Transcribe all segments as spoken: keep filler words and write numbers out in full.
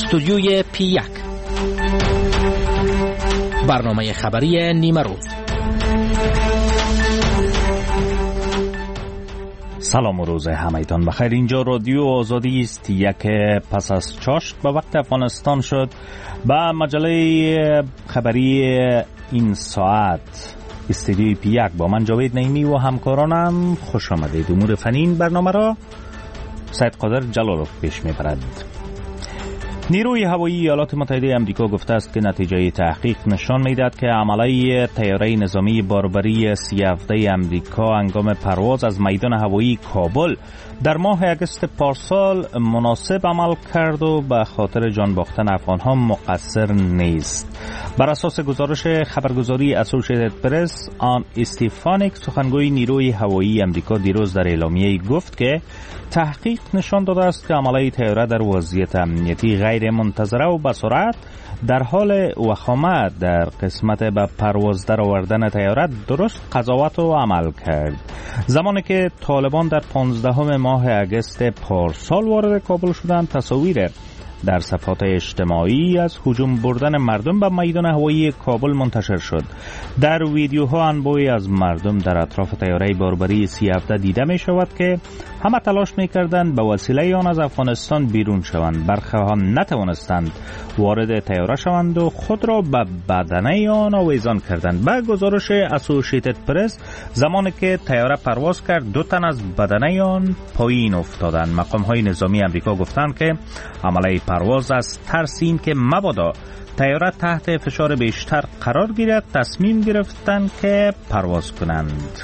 استودیوی پی یک، برنامه خبری نیمه روز. سلام و روز همایتان بخیر. اینجا رادیو آزادی است. یک پس از چاشت به وقت افغانستان شد. با مجله خبری این ساعت استودیوی پی یک با من جاوید نعیمی و همکارانم خوش آمدید. امور فنی برنامه را سید قادر جلالوف پیش میبرد. نیروی هوایی ایالات متحده آمریکا گفته است که نتیجه تحقیق نشان میدهد که عمله طیاره نظامی باربری سی و هفت آمریکا هنگام پرواز از میدان هوایی کابل در ماه اگست پارسال مناسب عمل کرد و به خاطر جان باختن افغانها مقصر نیست. بر اساس گزارش خبرگزاری اسوسییتد پرس، آن استیفانیک سخنگوی نیروی هوایی آمریکا دیروز در اعلامیه گفت که تحقیق نشان داده است که عمله طیاره در وضعیت امنیتی غیر منتظره و به سرعت در حال وخامه در قسمت به پرواز در آوردن طیاره درست قضاوت و عمل کرد. زمانی که طالبان در پانزدهم ماه اگست پارسال وارد کابل شدند، تصاویر در صفحات اجتماعی از هجوم بردن مردم به میدان هوایی کابل منتشر شد. در ویدیوها انبوهی از مردم در اطراف طیاره باربری سی و هفت دیده می شود که همه تلاش می کردند به وسیله آن از افغانستان بیرون شوند. برخی ها نتوانستند وارد طیاره شوند و خود را به بدنه آن آویزان کردند. به گزارش اسوسییتد پرس، زمانی که طیاره پرواز کرد دو تن از بدنه آن پایین افتادند. مقام های نظامی آمریکا گفتند که عمله پرواز از ترس این که مبادا طیاره تحت فشار بیشتر قرار گیرد تصمیم گرفتند که پرواز کنند.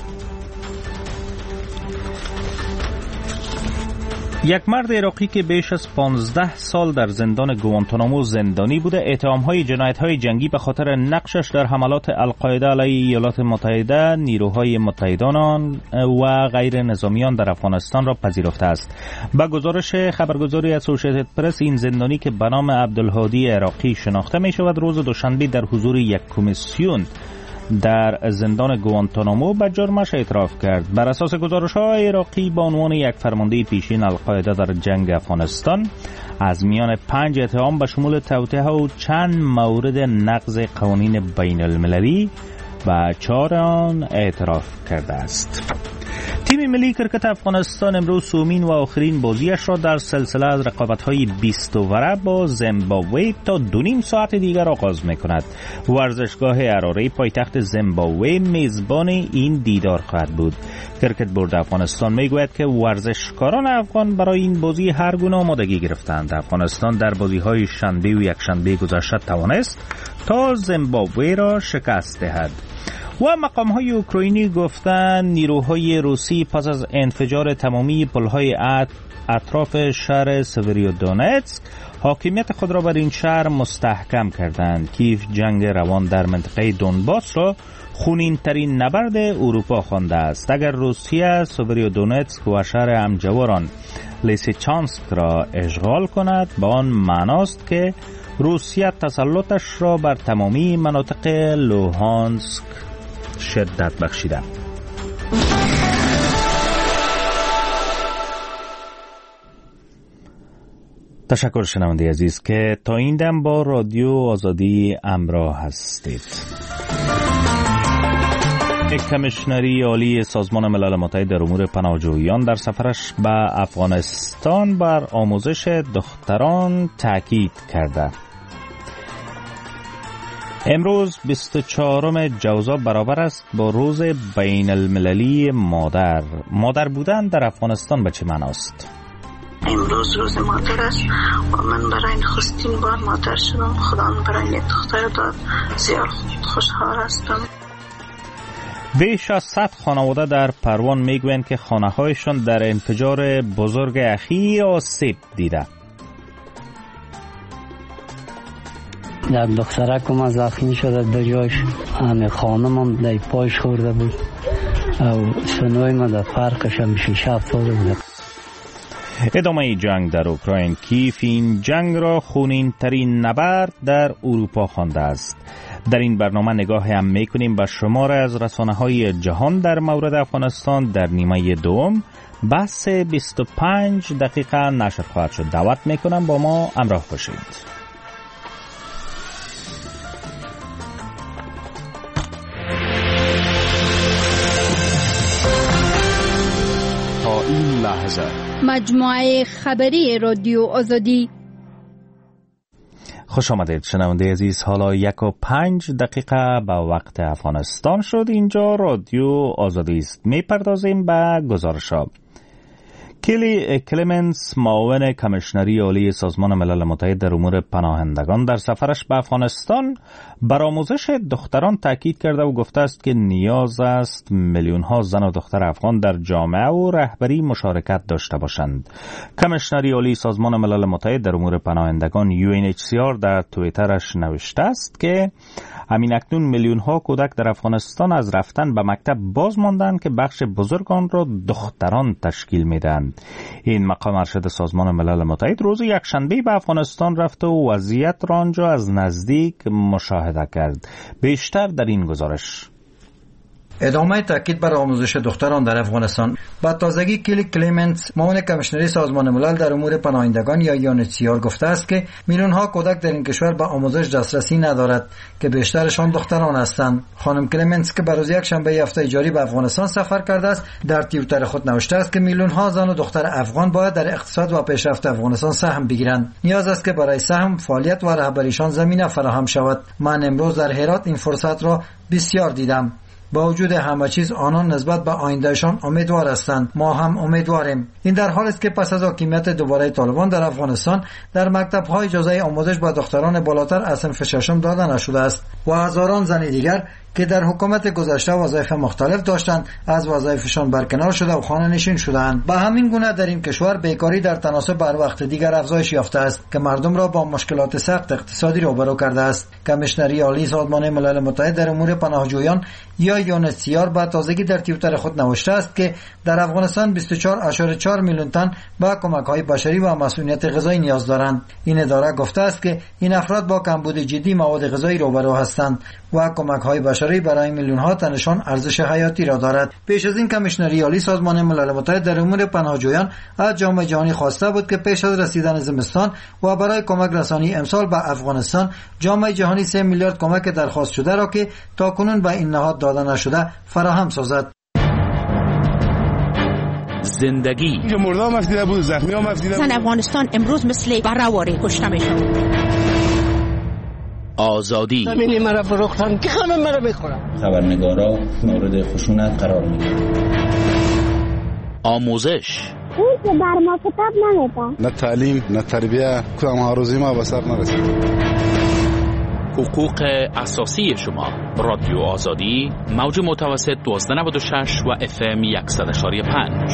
یک مرد عراقی که بیش از پانزده سال در زندان گوانتانامو زندانی بوده، اتهام‌های جنایت‌های جنگی به خاطر نقشش در حملات القاعده علیه ایالات متحده، نیروهای متحدان و غیر نظامیان در افغانستان را پذیرفته است. با گزارش خبرگزاری اسوسییتد پرس، این زندانی که به نام عبدالهادی عراقی شناخته می‌شود، روز دوشنبه در حضور یک کمیسیون در زندان گوانتانامو به جرمش اعتراف کرد. بر اساس گزارش‌های عراقی، با عنوان یک فرمانده پیشین القاعده در جنگ افغانستان، از میان پنج اتهام به شمول توطئه و چند مورد نقض قوانین بین المللی و چهار آن اعتراف کرده است. تیم ملی کرکت افغانستان امروز سومین و آخرین بازیش را در سلسله از رقابت‌های بیست اووره با زیمبابوه تا دو نیم ساعت دیگر آغاز می‌کند. ورزشگاه حراره پایتخت زیمبابوه میزبان این دیدار خواهد بود. کرکت بورد افغانستان میگوید که ورزشکاران افغان برای این بازی هر گونه آمادگی گرفتند. افغانستان در بازی‌های شنبه و یکشنبه گذشته توانست تا زیمبابوه را شکست دهد. و مقام‌های اوکراینی گفتند نیروهای روسی پس از انفجار تمامی پل‌های اطراف شهر سوریودونتسک حاکمیت خود را بر این شهر مستحکم کردند. کیف جنگ روان در منطقه دونباس را خونین ترین نبرد اروپا خوانده است. اگر روسیه سوریودونتسک و شهر همجواران لیسیچانسک را اشغال کند، با آن معناست که روسیه تسلطش را بر تمامی مناطق لوهانسک شدت بخشیده. تشکر شنونده عزیز که تا این دم با رادیو آزادی همراه هستید. کمیشنری عالی سازمان ملل متحد در امور پناهجویان در سفرش به افغانستان بر آموزش دختران تاکید کرده. امروز بیست و چهارم جوزا برابر است با روز بین المللی مادر. مادر بودن در افغانستان به چه معناست؟ امروز روز مادر است و من برای نخستین بار مادر شدم. خدا برای یک دختر داد. زیاد خوشحال هستم. بیش از صد خانواده در پروان میگویند که خانه‌هایشان در انفجار بزرگ اخیر آسیب دیده. در دخترک ما زخمی شده، دو جاش همه خانم هم در پایش خورده بود و سنوی ما در فرقش هم شیشه افتاده بود. ادامه جنگ در اوکراین. کیف این جنگ را خونین ترین نبرد در اروپا خوانده است. در این برنامه نگاه هم میکنیم به شمار از رسانه‌های جهان در مورد افغانستان در نیمه دوم. بحث بیست و پنج دقیقه نشر خواهد شد. دعوت میکنم با ما همراه باشید. تا این لحظه مجموعه خبری رادیو آزادی. خوش آمدید شنونده عزیز. حالا یک و پنج دقیقه به وقت افغانستان شد. اینجا رادیو آزادی است. می پردازیم به گزارش ها. کلی کلمنس، معاون کمیشنری عالی سازمان ملل متحد در امور پناهندگان، در سفرش به افغانستان بر آموزش دختران تاکید کرده و گفته است که نیاز است میلیون ها زن و دختر افغان در جامعه و رهبری مشارکت داشته باشند. کمیشنری عالی سازمان ملل متحد در امور پناهندگان یو ان اچ سی آر در توییترش نوشته است که همین اکنون میلیون ها کودک در افغانستان از رفتن به مکتب باز ماندند که بخش بزرگ آن را دختران تشکیل میدهند. این مقام ارشد سازمان ملل متحد روز یکشنبه به افغانستان رفت و وضعیت را آنجا از نزدیک مشاهده کرد. بیشتر در این گزارش. ادامه تاکید بر آموزش دختران در افغانستان. با تازگی کلی کلیمنت، معاون کمیشنری سازمان ملل در امور پناهندگان یا یو ان اچ سی آر گفته است که میلیون ها کودک در این کشور به آموزش دسترسی ندارد که بیشترشان دختران هستند. خانم کلیمنت که بروز یک شنبه هفته جاری به افغانستان سفر کرده است، در توییتر خود نوشته است که میلیون ها زن و دختر افغان باید در اقتصاد و پیشرفت افغانستان سهم بگیرند. نیاز است که برای سهم، فعالیت و رهبریشان زمینه فراهم شود. من امروز در هرات این فرصت را بسیار دیدم. با وجود همه چیز آنان نسبت به آیندهشان امیدوار هستند. ما هم امیدواریم. این در حالی است که پس از حاکمیت دوباره طالبان در افغانستان در مکتب‌های اجازه آموزش به دختران بالاتر از صنف ششم داده نشده است و هزاران زن دیگر که در حکومت گذشته وظایف مختلف داشتند از وظایفشان برکنار شده و خانه نشین شدند. به همین گونه در این کشور بیکاری در تناسب بر وقت دیگر افزایش یافته است که مردم را با مشکلات سخت اقتصادی روبرو کرده است. کمیشنری عالی سازمان ملل متحد در امور پناهجویان یا یو ان اچ سی آر با تازگی در توییتر خود نوشته است که در افغانستان بیست و چهار ممیز چهار میلیون تن به کمک‌های بشری و مسئولیت غذایی نیاز دارند. این اداره گفته است که این افراد با کمبود جدی مواد غذایی روبرو هستند و کمک‌های بشری برای میلیون ها تنشان ارزش حیاتی را دارد. پیش از این کمیشنری عالی سازمان ملل متحد در امور پناهجویان از جامعه جهانی خواسته بود که پیش از رسیدن زمستان و برای کمک رسانی امسال به افغانستان، جامعه جهانی سه میلیارد کمک درخواست شده را که تاکنون به این نهاد داده نشده فراهم سازد. زندگی اینجا مردم مفدیده بود، زخمی ها مفدیده بود. زن افغانستان امروز مثل برآواره کشته میشن. آزادی زمینی مرا فروختن که همه مرا میخورن. خبرنگارا مورد خشونت قرار میگیرن. آموزش اون که بر ما کتاب نمیده. نه تعلیم نه تربیه، کدام آرزوی ما به سر نرسید. حقوق اساسی شما. رادیو آزادی، موج متوسط دوازده نود و شش و اف ام صد و یک و پنج.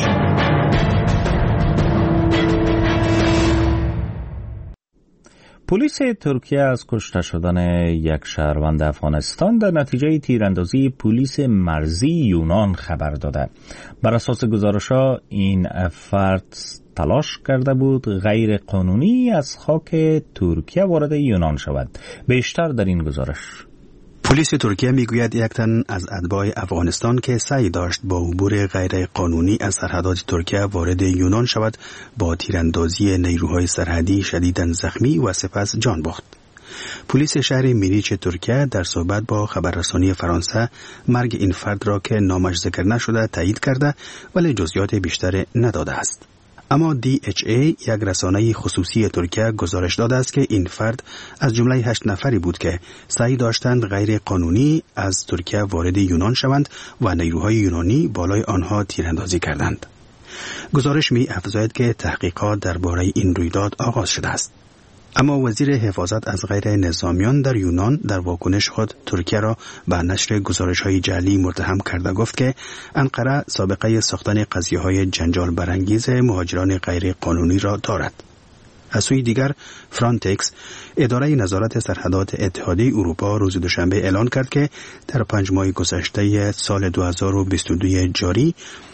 پلیس ترکیه از کشته شدن یک شهروند افغانستان در نتیجه تیراندازی پلیس مرزی یونان خبر داده. بر اساس گزارش‌ها این فرد تلاش کرده بود غیر قانونی از خاک ترکیه وارد یونان شود. بیشتر در این گزارش. پلیس ترکیه میگوید یک تن از اتباع افغانستان که سعی داشت با عبور غیر قانونی از سرحدات ترکیه وارد یونان شود با تیراندازی نیروهای سرحدی شدیداً زخمی و سپس جان باخت. پلیس شهر میریچ ترکیه در صحبت با خبررسانی فرانسه مرگ این فرد را که نامش ذکر نشده تایید کرده ولی جزئیات بیشتر نداده است. اما دی اچ ای یک رسانه خصوصی ترکیه گزارش داده است که این فرد از جمله هشت نفری بود که سعی داشتند غیر قانونی از ترکیه وارد یونان شوند و نیروهای یونانی بالای آنها تیراندازی کردند. گزارش می افزاید که تحقیقات درباره این رویداد آغاز شده است. اما وزیر حفاظت از غیر نظامیان در یونان در واکنش خود ترکیه را به نشر گزارش‌های جعلی متهم کرده گفت که انقره سابقه ساختن قضیه‌های جنجال برانگیز مهاجران غیر قانونی را دارد. از سوی دیگر فرانتکس، اداره نظارت سرحدات اتحادیه اروپا، روز دوشنبه اعلان کرد که در پنج ماه گذشته سال دو هزار و بیست و دو جاری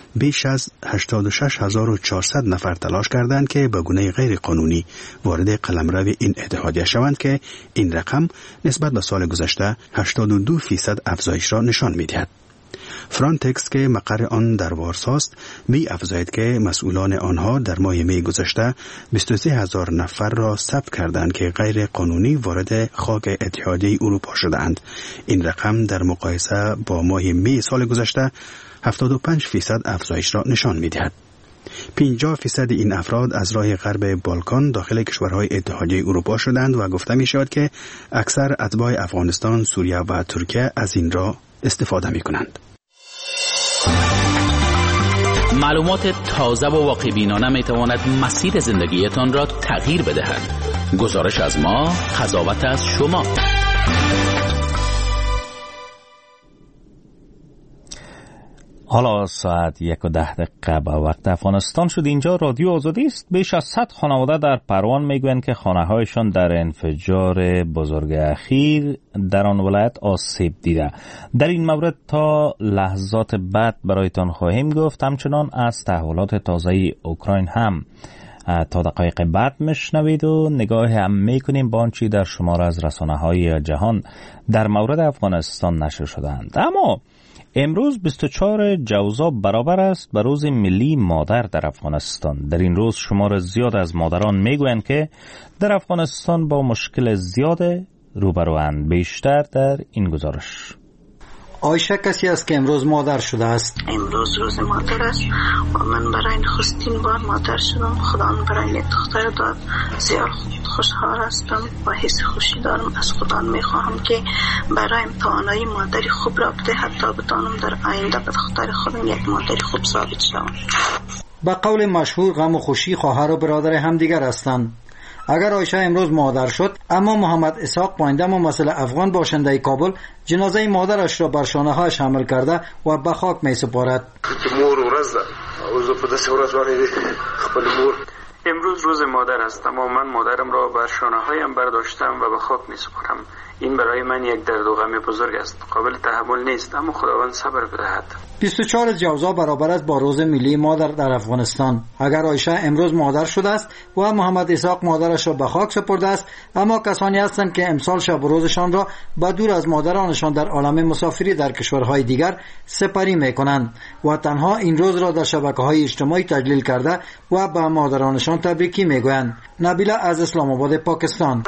بیش از هشتاد و شش هزار و چهارصد نفر تلاش کردند که به گونه غیر قانونی وارد قلمرو این اتحادیه شوند که این رقم نسبت به سال گذشته هشتاد و دو فیصد افزایش را نشان می‌دهد. فرانتکس که مقر آن در وارساست می افزاید که مسئولان آنها در ماه می گذشته بیست و سه هزار نفر را ثبت کردند که غیر قانونی وارد خاک اتحادیه اروپا شدند. این رقم در مقایسه با ماه می سال گذشته هفتاد و پنج فیصد افزایش را نشان می دهد. پنجاه فیصد این افراد از راه غرب بالکان داخل کشورهای اتحادیه اروپا شدند و گفته می شود که اکثر اتباع افغانستان، سوریه و ترکیه از این راه استفاده می کنند. معلومات تازه و واقع بینانه می تواند مسیر زندگیتان را تغییر بدهد. گزارش از ما، قضاوت از شما. حالا ساعت یک و ده دقیقه به وقت افغانستان شد. اینجا رادیو آزادی است. بیش از صد خانواده در پروان میگویند که خانه‌هایشان در انفجار بزرگ اخیر در آن ولایت آسیب دیده. در این مورد تا لحظات بعد برایتان خواهیم گفت. همچنان از تحولات تازه اوکراین هم تا دقایق بعد میشنوید و نگاه هم میکنیم با آنچه در شمار از رسانه‌های جهان در مورد افغانستان نشر شدند. اما امروز بیست و چهار جوزا برابر است به روز ملی مادر در افغانستان. در این روز شمار زیاد از مادران میگویند که در افغانستان با مشکل زیاد روبروند. بیشتر در این گزارش. آیشه کسی است که امروز مادر شده است. امروز روز مادر است و من برای نخستین بار مادر شدم. خدا برای دختر داد. زیاد خوشحال هستم و حس خوشی دارم. از خدا میخواهم که برایم توانایی مادری خوب را بده، حتی بتانم در آینده به دختر خودم یک مادری خوب ثابت شوم. به قول مشهور غم و خوشی خواهر و برادر همدیگر هستند. اگر آیشه امروز مادر شد، اما محمد اسحاق پاینده ممثل افغان باشنده کابل جنازه مادرش را بر شانه‌هایش حمل کرده و به خاک می‌سپارد. مور ورځ ده او زه په داسې ورځ باندې خپل مور امروز روز مادر است، اما من مادرم را بر شانه‌هایم برداشتم و به خاک می‌سپارم. این برای من یک درد و غم بزرگ است. قابل تحمل نیست، اما خداوند صبر بدهد. بیست و چهار جوزا برابر است با روز ملی مادر در افغانستان. اگر آیشه امروز مادر شده است و محمد اسحاق مادرش را به خاک سپرده است، اما کسانی هستند که امسال شب و روزشان را به دور از مادرانشان در عالم مسافری در کشورهای دیگر سپری می‌کنند و تنها این روز را در شبکه‌های اجتماعی تجلیل کرده و به مادرانشان تبریکی می‌گویند. نبیله از اسلام آباد پاکستان.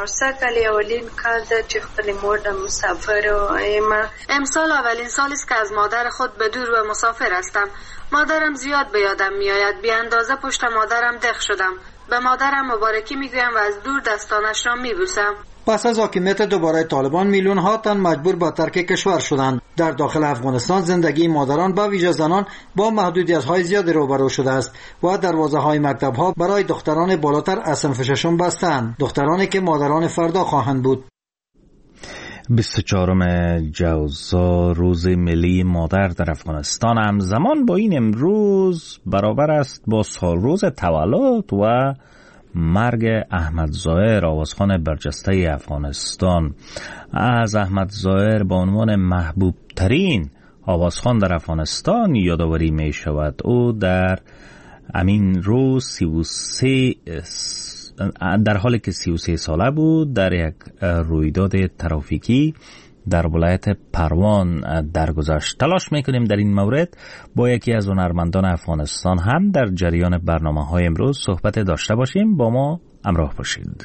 امسال اولین سالی است که از مادر خود به دور و مسافر هستم. مادرم زیاد به یادم میآید. بی اندازه پشت مادرم دق شدم. به مادرم مبارکی میگویم و از دور دستانش را میبوسم. پس از حاکمیت دوباره طالبان میلیون ها تن مجبور به ترک کشور شدند. در داخل افغانستان زندگی مادران به ویژه زنان با محدودیت‌های زیاد روبرو شده است و دروازه‌های مکتب‌ها برای دختران بالاتر از صنف ششم بسته‌اند. دخترانی که مادران فردا خواهند بود. بیست و چهارم جوزا روز ملی مادر در افغانستان همزمان با این امروز برابر است با سالروز تولد و مرگ احمد ظاهر، آوازخوان برجسته افغانستان. از احمد ظاهر به عنوان محبوب ترین آوازخوان در افغانستان یادآوری می شود. او در امین روز سی و سه در حالی که سی و سه ساله بود در یک رویداد ترافیکی در ولایت پروان درگذشت. تلاش میکنیم در این مورد با یکی از هنرمندان افغانستان هم در جریان برنامه های امروز صحبت داشته باشیم. با ما همراه باشید.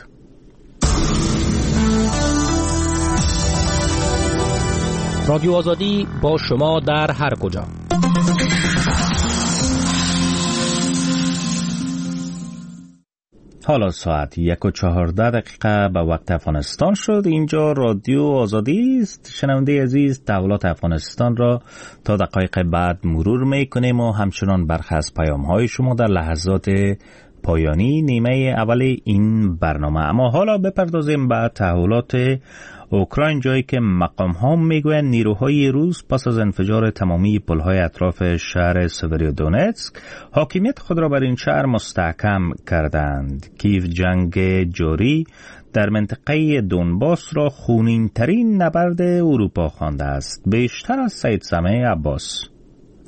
رادیو آزادی با شما در هر کجا. حالا ساعت یک و چهارده دقیقه به وقت افغانستان شد. اینجا رادیو آزادی است. شنونده عزیز، تحولات افغانستان را تا دقایق بعد مرور میکنیم و همچنان برخی از پیام‌های شما در لحظات پایانی نیمه اول این برنامه. اما حالا بپردازیم به تحولات اوکراین، جایی که مقام ها میگویند نیروهای روس پس از انفجار تمامی پل‌های اطراف شهر سوریودونتسک حاکمیت خود را بر این شهر مستحکم کردند. کیف جنگ جاری در منطقه دونباس را خونین ترین نبرد اروپا خوانده است. بیشتر از سید سمیع عباس.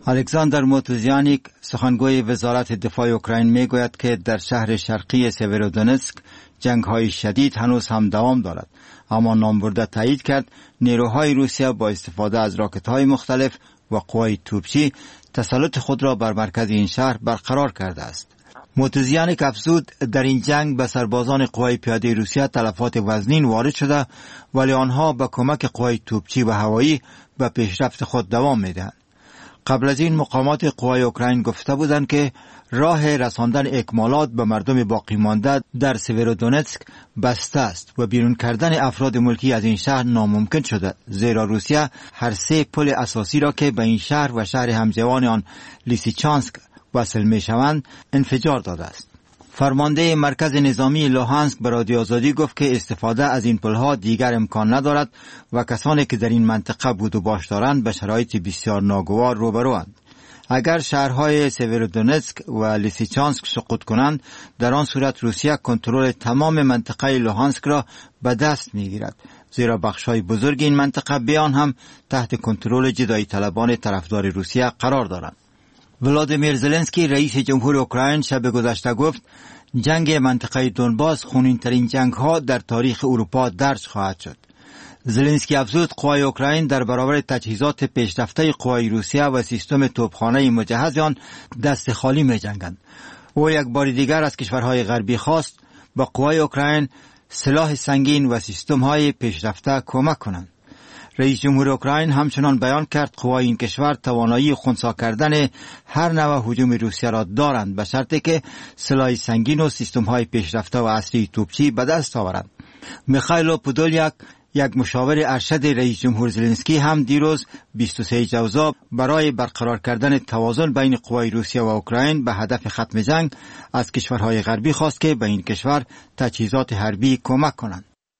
الکساندر موتوزیانیک سخنگوی وزارت دفاع اوکراین میگوید که در شهر شرقی سیورودونتسک جنگ‌های شدید هنوز هم دوام دارد، اما نامبرده تایید کرد نیروهای روسیه با استفاده از راکت‌های مختلف و قوای توپچی تسلط خود را بر مرکز این شهر برقرار کرده است. موتوزیانیک افزود در این جنگ به سربازان قوای پیاده روسیه تلفات وزنین وارد شده، ولی آنها با کمک قوای توپچی و هوایی به پیشرفت خود دوام می‌دهند. قبل از این مقامات قوای اوکراین گفته بودند که راه رساندن اکمالات به مردم باقی مانده در سیورودونتسک بسته است و بیرون کردن افراد ملکی از این شهر ناممکن شده، زیرا روسیه هر سه پل اساسی را که به این شهر و شهر همزبان آن لیسیچانسک وصل می شوند انفجار داده است. فرمانده مرکز نظامی لوهانسک به رادیو آزادی گفت که استفاده از این پلها دیگر امکان ندارد و کسانی که در این منطقه بود و باش دارند به شرایط بسیار ناگوار روبروند. اگر شهرهای سیورودونتسک و لیسیچانسک سقوط کنند، در آن صورت روسیه کنترل تمام منطقه لوهانسک را به دست میگیرد، زیرا بخش‌های بزرگ این منطقه بیان هم تحت کنترل جدایی طلبان طرفدار روسیه قرار دارند. ولادیمیر زلنسکی رئیس جمهور اوکراین شب گذشته گفت جنگ منطقه دونباس خونین‌ترین جنگ‌ها در تاریخ اروپا درج خواهد شد. زلنسکی افزود قوای اوکراین در برابر تجهیزات پیشرفته قوای روسیه و سیستم توپخانه مجهز آن دست خالی می‌جنگند. او یک بار دیگر از کشورهای غربی خواست با قوای اوکراین سلاح سنگین و سیستم‌های پیشرفته کمک کنند. رئیس جمهور اوکراین همچنان بیان کرد قوای این کشور توانایی خنثی کردن هر نوع هجوم روسیه را دارند، به شرطی که سلاح سنگین و سیستم‌های پیشرفته و اصلی توپچی به دست آورند. میخائیل پودولیاک، یک مشاور ارشد رئیس جمهور زلنسکی، هم دیروز بیست و سه جوزا برای برقرار کردن توازن بین قوای روسیه و اوکراین به هدف ختم جنگ از کشورهای غربی خواست که به این کشور تجهیزات حربی کمک کنند.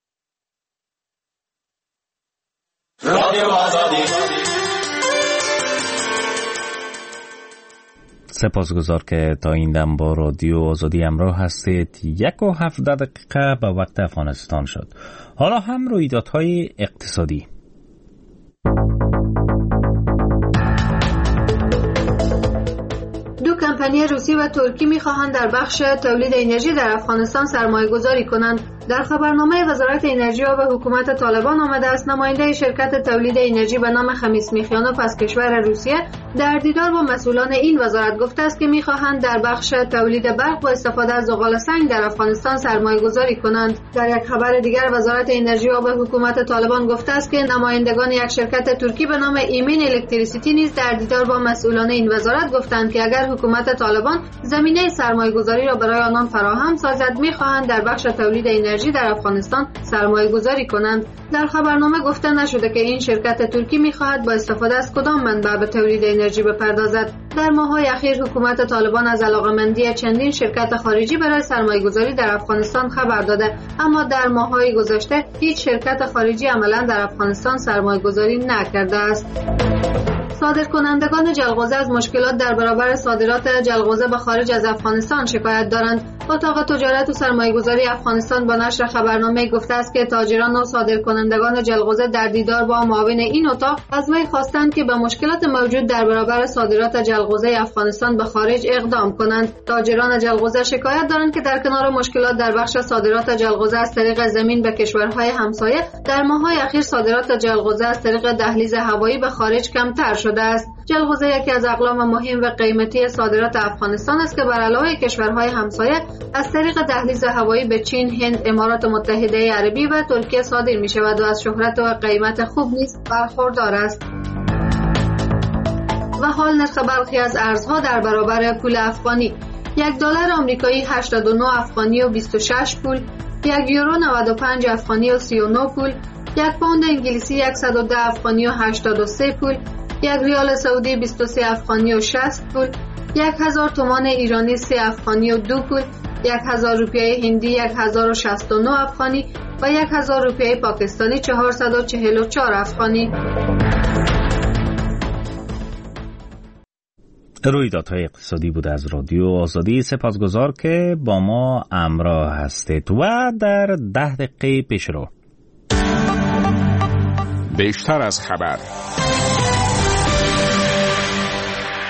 سپاسگزار که تا این دم با رادیو آزادی همراه هستید. یک و هفده دقیقه به وقت افغانستان شد. حالا هم رویدادهای اقتصادی. دو کمپانی روسی و ترکی می‌خواهند در بخش تولید انرژی در افغانستان سرمایه گذاری کنند. در خبرنامه وزارت انرژی و به حکومت طالبان آمده است نماینده شرکت تولید انرژی به نام خمیس میخیانوف از کشور روسیه در دیدار با مسئولان این وزارت گفته است که می‌خواهند در بخش تولید برق با استفاده از زغال سنگ در افغانستان سرمایه گذاری کنند. در یک خبر دیگر وزارت انرژی و به حکومت طالبان گفته است که نمایندگان یک شرکت ترکی به نام ایمن الکتریسیتی نیز در دیدار با مسئولان این وزارت گفتند که اگر حکومت طالبان زمینه سرمایه گذاری را برای آنان فراهم سازد می‌خواهند در بخش تولید انرژی در افغانستان سرمایه گذاری کنند. در خبرنامه گفته نشده که این شرکت ترکی می‌خواهد با استفاده از کدام منبع به تولید انرژی بپردازد. در ماه‌های اخیر حکومت طالبان از علاقه‌مندی چندین شرکت خارجی برای سرمایه گذاری در افغانستان خبر داده، اما در ماه‌های گذشته هیچ شرکت خارجی عملاً در افغانستان سرمایه گذاری نکرده است. صادرکنندگان جلغوزه از مشکلات در برابر صادرات جلغوزه به خارج از افغانستان شکایت دارند. اتاق تجارت و سرمایه‌گذاری افغانستان با نشر خبرنامه گفته است که تاجران و صادرکنندگان جلغوزه در دیدار با معاون این اتاق از وی خواستند که به مشکلات موجود در برابر صادرات جلغوزه افغانستان به خارج اقدام کنند. تاجران جلغوزه شکایت دارند که در کنار مشکلات در بخش صادرات جلغوزه از طریق زمین به کشورهای همسایه، در ماه‌های اخیر صادرات جلغوزه از طریق دهلیز هوایی به خارج کمتر شده است. جلغوزه یکی از اقلام مهم و قیمتی صادرات افغانستان است که بر علاوه کشورهای همسایه از طریق دهلیز هوایی به چین، هند، امارات متحده عربی و ترکیه صادر می شود و از شهرت و قیمت خوب نیز برخوردار است. و حال نرخ برخی از ارزها در برابر پول افغانی: یک دلار آمریکایی هشتاد و نه افغانی و بیست و شش پول، یک یورو نود و پنج افغانی و سی و نه پول، یک پوند انگلیسی صد و ده افغانی و هشتاد و سه پول، یک ریال سعودی بیست و سه افغانی و شصت پول، یک هزار تومان ایرانی سه افغانی و دو پول، یک هزار روپیه هندی یک هزار و شصت و نه افغانی و یک هزار روپیه پاکستانی چهارصد و چهل و چهار افغانی. رویدادهای اقتصادی بود از رادیو آزادی. سپاسگزار که با ما همراه هستید و در ده دقیقه پیش رو بیشتر از خبر.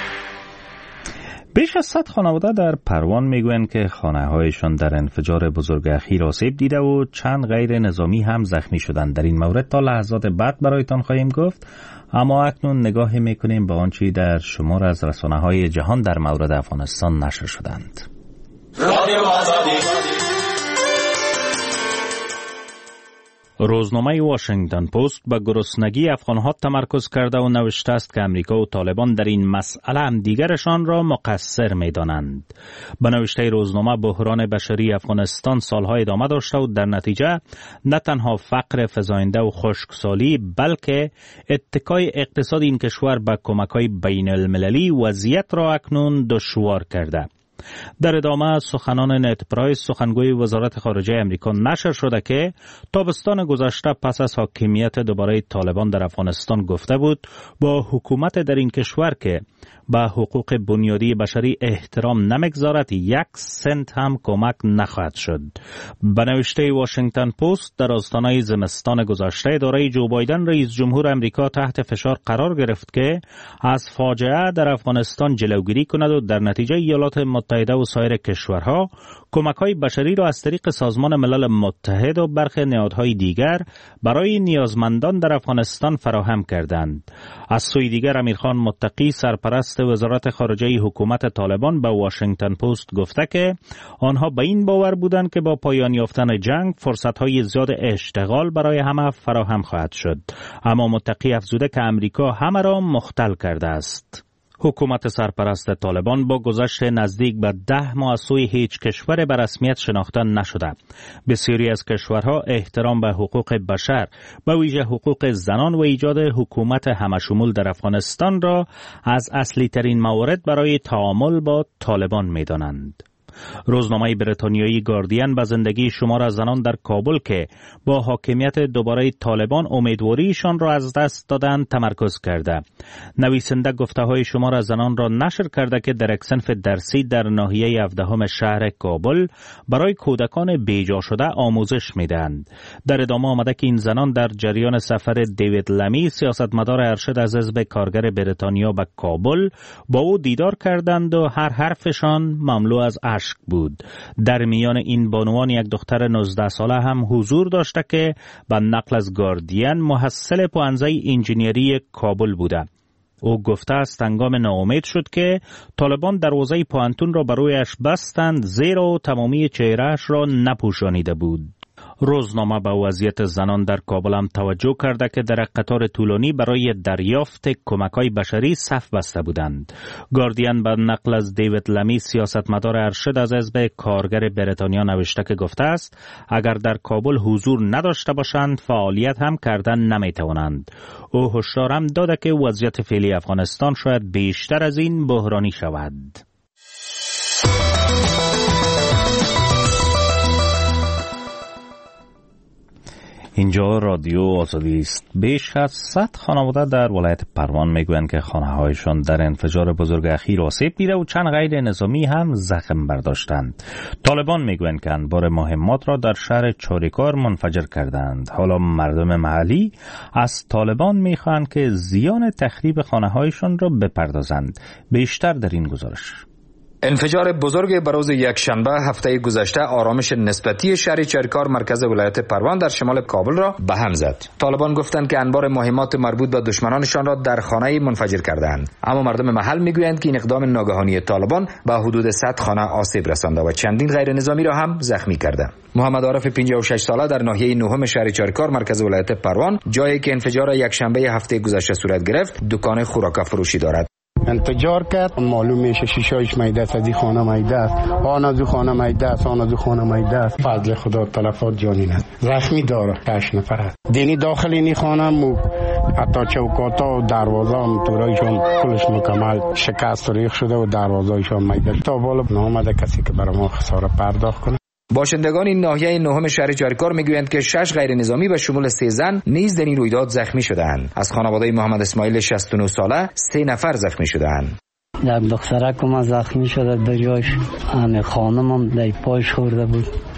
بیش از صد خانواده در پروان میگویند که خانه‌هایشان در انفجار بزرگ اخیر آسیب دیده و چند غیر نظامی هم زخمی شدند. در این مورد تا لحظات بعد برایتان خواهیم گفت، اما اکنون نگاهی میکنیم به آنچه در شمار از رسانه‌های جهان در مورد افغانستان نشر شدند. روزنامه واشنگتن پست به گرسنگی افغان‌ها تمرکز کرده و نوشته است که امریکا و طالبان در این مسئله هم دیگرشان را مقصر می‌دانند. به نوشته روزنامه، بحران بشری افغانستان سالها ادامه داشته و در نتیجه نه تنها فقر فزاینده و خشکسالی، بلکه اتکای اقتصاد این کشور به کمک‌های بین‌المللی وضعیت را اکنون دشوار کرده. در ادامه سخنان نت پرایس، سخنگوی وزارت خارجه امریکا، نشر شده که تابستان گذشته پس از حاکمیت دوباره طالبان در افغانستان گفته بود با حکومت در این کشور که به حقوق بنیادی بشری احترام نمیگذارد یک سنت هم کمک نخواهد شد. به نوشته واشنگتن پست، در آستانه زمستان گذشته اداره جو بایدن رئیس جمهور امریکا تحت فشار قرار گرفت که از فاجعه در افغانستان جلوگیری کند و در نتیجه ایالات متحده و سایر کشورها کمک‌های بشری را از طریق سازمان ملل متحد و برخی نهادهای دیگر برای نیازمندان در افغانستان فراهم کردند. از سوی دیگر امیرخان متقی، سرپرست وزارت خارجه حکومت طالبان، به واشنگتن پست گفته که آنها به این باور بودند که با پایان یافتن جنگ فرصت‌های زیاد اشتغال برای همه فراهم خواهد شد. اما متقی افزوده که امریکا همه را مختل کرده است. حکومت سرپرست طالبان با گذشت نزدیک به ده ماه از سوی هیچ کشور به رسمیت شناخته نشده. بسیاری از کشورها احترام به حقوق بشر، به ویژه حقوق زنان و ایجاد حکومت همشمول در افغانستان را از اصلی ترین موارد برای تعامل با طالبان می دانند. روزنامه بریتانیایی گاردین به زندگی شمار از زنان در کابل که با حاکمیت دوباره طالبان امیدواریشان را از دست دادند تمرکز کرده. نویسنده گفته‌های شمار از زنان را نشر کرده که در یک صنف درسی در ناحیه هفدهم شهر کابل برای کودکان بیجا شده آموزش میدهند. در ادامه آمده که این زنان در جریان سفر دیوید لمی، سیاستمدار ارشد از حزب کارگر بریتانیا، به کابل با او دیدار کردند و هر حرفشان مملو از اشک بود. در میان این بانوان یک دختر نوزده ساله هم حضور داشته که به نقل از گاردین محصل پوهنځی انجینیری کابل بوده. او گفته است هنگام ناامید شد که طالبان دروازه پوهنتون را برایش بستند، زیرا تمامی چهرهش را نپوشانیده بود. روزنامه به وضعیت زنان در کابل هم توجه کرده که در قطار طولانی برای دریافت کمک‌های بشری صف بسته بودند. گاردین به نقل از دیوید لمی، سیاستمدار ارشد از حزب کارگر بریتانیا، نوشته که گفته است اگر در کابل حضور نداشته باشند فعالیت هم کردن نمیتوانند. او هشدار هم داده که وضعیت فعلی افغانستان شاید بیشتر از این بحرانی شود. اینجا رادیو آزادی است. بیش از صد خانواده در ولایت پروان میگویند که خانه‌هایشان در انفجار بزرگ اخیر آسیب دیده و چند غیر نظامی هم زخم برداشتند. طالبان میگویند که انبار مهمات را در شهر چاریکار منفجر کردند. حالا مردم محلی از طالبان میخواهند که زیان تخریب خانه‌هایشان را بپردازند. بیشتر در این گزارش. انفجار بزرگ بروز یک شنبه هفته گذشته آرامش نسبتی شهر چاریکار مرکز ولایت پروان در شمال کابل را به هم زد. طالبان گفتند که انبار مهمات مربوط به دشمنانشان را در خانه منفجر کردند، اما مردم محل میگویند که این اقدام ناگهانی طالبان به حدود صد خانه آسیب رسانده و چندین غیر نظامی را هم زخمی کرده. محمد عارف پنجاه و شش ساله در ناحیه نهم شهر چاریکار مرکز ولایت پروان، جایی که انفجار یک شنبه هفته گذشته صورت گرفت، دکان خوراک فروشی دارد. انفجار کرد، معلوم میشه شیشه‌اش میده است، از این خانه میده است، آن از اون خانه میده است، آن از اون خانه میده است. فضل خدا تلفات جانی نه، زخمی داره هشت نفر است. دینی داخل این خانه مو حتی چوکاتا و دروازه هم تورایشون کلش مکمل شکست ریخ شده و دروازه‌ایشون میده. تا بالا نامده کسی که برای ما خسارت پرداخت کنه. باشندگان این ناحیه نهم شهر چاریکار میگویند که شش غیر نظامی به شمول سه زن نیز در این رویداد زخمی شدند. از خانواده محمد اسماعیل شصت و نه ساله سه نفر زخمی شدند. یک دخترک ما زخمی شده، به جایش همه خانمم در پایش خورده بود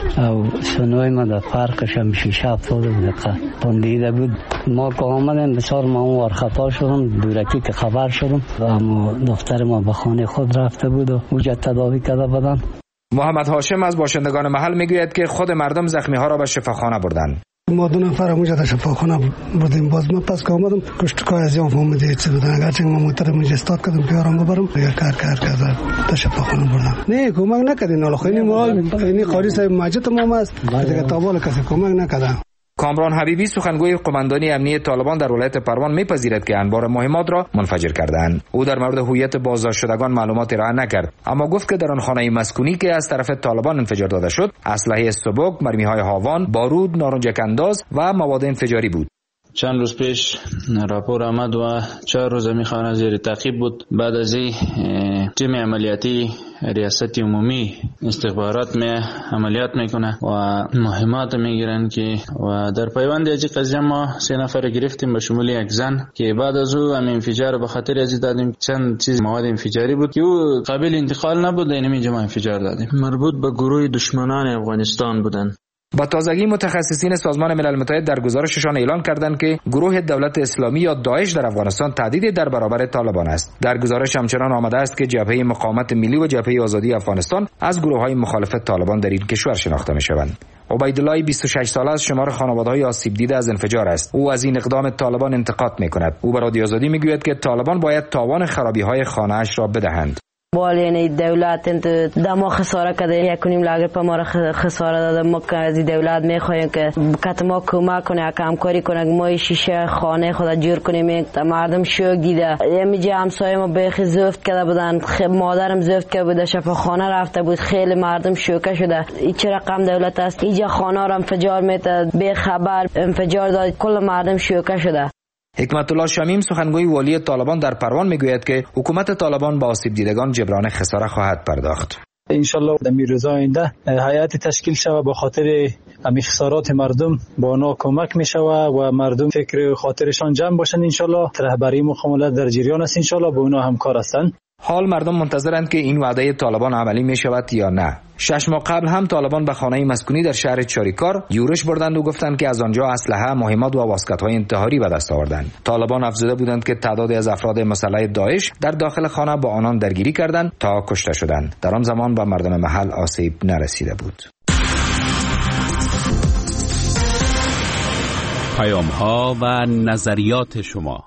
او سنوی ما در فرقش هم شیشه افتاده بود پاندیده بود. ما که آمدیم بسیار ما اون وار خطا شدم، دورکی که خبر شدم اما دختر ما به خانه خود رفته بود و اوجا تداوی کرده بدن. محمد هاشم از باشندگان محل میگوید که خود مردم زخمی ها را به شفاخانه بردند. ما دو نفر اونجا در شفاخانه بردیم. باز ما پس که آمدم کشتکای از یام فهمیده چی بودن، اگرچه ما موتر اونجا استاد کردم بیارم ببرم یا کار کار کرده در شفاخانه بردم. نه کمک نکردین. حالا خیلی ما اینی قاری صاحب ماجد ما است دیگه تابال کسی کمک نکرده. کامران حبیبی سخنگوی قماندانی امنیتی طالبان در ولایت پروان میپذیرد که انبار مهمات را منفجر کردند. او در مورد هویت بازداشت شدگان معلوماتی ارائه نکرد، اما گفت که در آن خانه مسکونی که از طرف طالبان انفجار داده شد اسلحه سبک، مرمی‌های هاوان، بارود، نارنجک انداز و مواد انفجاری بود. چند روز پیش راپور آمد و چهار روز می خانه زیر تعقیب بود. بعد از این تیم عملیاتی ریاست عمومی استخبارات می عملیات میکنه و مهمات میگیرن که و در پیوند از قضیه ما سه نفر گرفتیم به شمول یک زن که بعد از او هم انفجار به خاطر از دادیم چند چیز مواد انفجاری بود که او قابل انتقال نبود، این اینجا ما انفجار دادیم. مربوط به گروه دشمنان افغانستان بودن. با تازگی متخصصین سازمان ملل متحد در گزارششان اعلان کردند که گروه دولت اسلامی یا داعش در افغانستان تهدید در برابر طالبان است. در گزارش همچنان آمده است که جبهه مقاومت ملی و جبهه آزادی افغانستان از گروه‌های مخالف طالبان در این کشور شناخته می‌شوند. عبیدالله بیست و شش ساله از شمار خانواده‌های آسیب دیده از انفجار است. او از این اقدام طالبان انتقاد می‌کند. او به رادیو آزادی می‌گوید که طالبان باید تاوان خرابی‌های خانه‌اش را بدهند. بالینی دولت انت دما خساره کرده یک کنیم لاگر پر ما را خساره داده. ما که از دولت میخوایم که کت ما کمک کنه، همکاری کنه، ما شیشه خانه خود جور کنیم. مردم شوک دیده میگه همسایه ما بیخی زفت کرده بودن، مادرم زفت کرده بود، شفاخانه رفته بود، خیلی مردم شوکه شده. این چه رقم دولت است؟ اینجا خانه را انفجار میده، بی خبر انفجار داد، کل مردم شوکه شده. حکمت الله شمیم سخنگوی والی طالبان در پروان میگوید که حکومت طالبان با آسیب دیدگان جبران خساره خواهد پرداخت. انشالله در روزهای آینده هیئت تشکیل شود با خاطر همین خسارات مردم با آنها کمک می شود و مردم فکر خاطرشان جمع باشند. انشالله رهبری مقامات در جریان است، انشالله با اونها همکار هستند. حال مردم منتظرند که این وعده طالبان عملی می شود یا نه. شش ماه قبل هم طالبان به خانه مسکونی در شهر چاریکار یورش بردند و گفتند که از آنجا اسلحه، مهمات و واسکت‌های انتحاری به دست آوردند. طالبان افزوده بودند که تعدادی از افراد مسلح داعش در داخل خانه با آنان درگیری کردند تا کشته شدند. در آن زمان به مردم محل آسیب نرسیده بود. پیام‌ها و نظریات شما.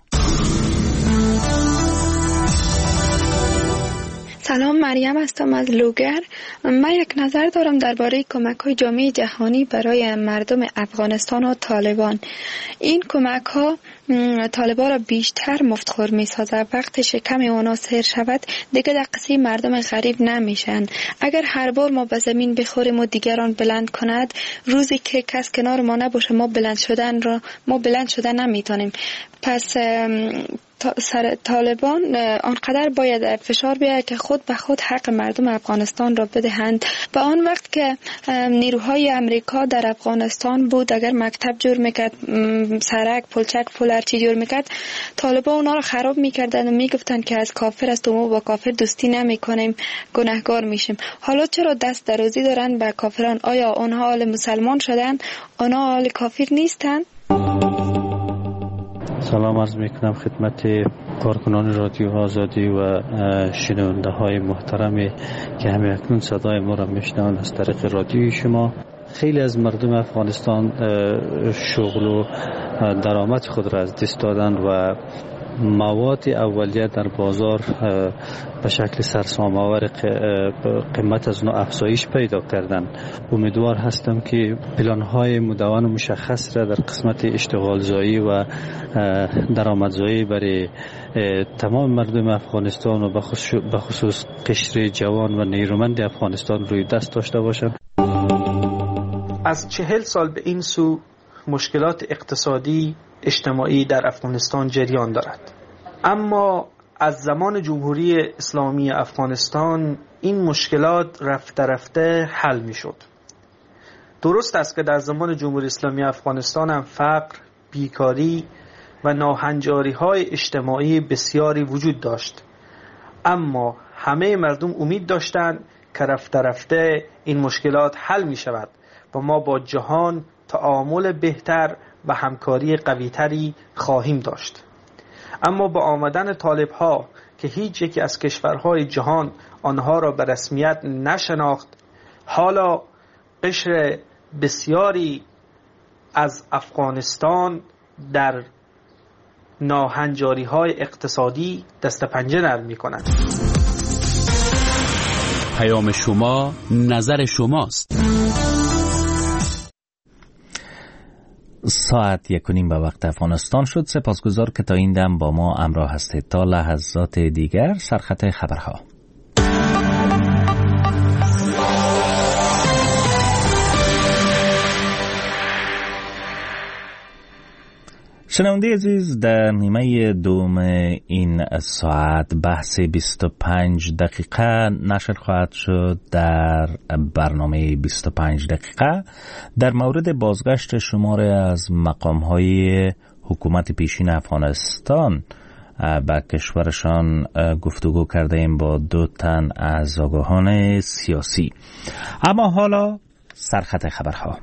سلام، مریم هستم از لوگر. من یک نظر دارم درباره کمک‌های جامعه جهانی برای مردم افغانستان و طالبان. این کمک‌ها طالبان را بیشتر مفتخور می‌سازد. وقتی شکم اونا سیر شود دیگه در قصه مردم غریب نمیشن. اگر هر بار ما به زمین بخوریم و دیگران بلند کند، روزی که کس کنار ما نباشه ما بلند شدن را ما بلند شدن نمیتونیم. پس سر طالبان آنقدر باید فشار بیاید که خود به خود حق مردم افغانستان را بدهند. و آن وقت که نیروهای امریکا در افغانستان بود، اگر مکتب جور میکرد، سرک، پلچک، پل هرچی جور میکرد، طالبان اونا را خراب میکردن و میگفتن که از کافر است و ما با کافر دوستی نمیکنیم، گناهگار میشیم. حالا چرا دست درازی دارن به کافران؟ آیا آنها حال مسلمان شدن؟ آنها حال کافر نیستن؟ سلام عرض میکنم خدمت کارکنان رادیو آزادی و شنونده های محترمی که همه اکنون صدای ما را میشنوند از طریق رادیوی شما. خیلی از مردم افغانستان شغل و درآمد خود را از دست دادند و مواد اولیه در بازار به شکل سرسام‌آور قیمت از اون افزایش پیدا کردن. امیدوار هستم که پلان‌های مدون و مشخص را در قسمت اشتغالزایی و درآمدزایی برای تمام مردم افغانستان و به خصوص قشر جوان و نیرومند افغانستان روی دست داشته باشند. از چهل سال به این سو مشکلات اقتصادی اجتماعی در افغانستان جریان دارد، اما از زمان جمهوری اسلامی افغانستان این مشکلات رفته رفته حل می شد. درست است که در زمان جمهوری اسلامی افغانستان هم فقر، بیکاری و ناهنجاری های اجتماعی بسیاری وجود داشت، اما همه مردم امید داشتند که رفته رفته این مشکلات حل می شود و ما با جهان تعامل بهتر و همکاری قویتری خواهیم داشت. اما با آمدن طالب‌ها که هیچ یکی از کشورهای جهان آنها را به رسمیت نشناخت، حالا قشر بسیاری از افغانستان در ناهنجاری‌های اقتصادی دست پنجه نرم می‌کنند. پیام شما، نظر شماست. ساعت یک و نیم به وقت افغانستان شد. سپاسگزار که تا این دم با ما همراه هستید. تا لحظات دیگر سرخط خبرها. شنونده عزیز، در نیمه دوم این ساعت بحث بیست و پنج دقیقه نشر خواهد شد. در برنامه بیست و پنج دقیقه در مورد بازگشت شماری از مقام‌های حکومت پیشین افغانستان به کشورشان گفتگو کرده ایم با دو تن از آگاهان سیاسی. اما حالا سرخط خبرها.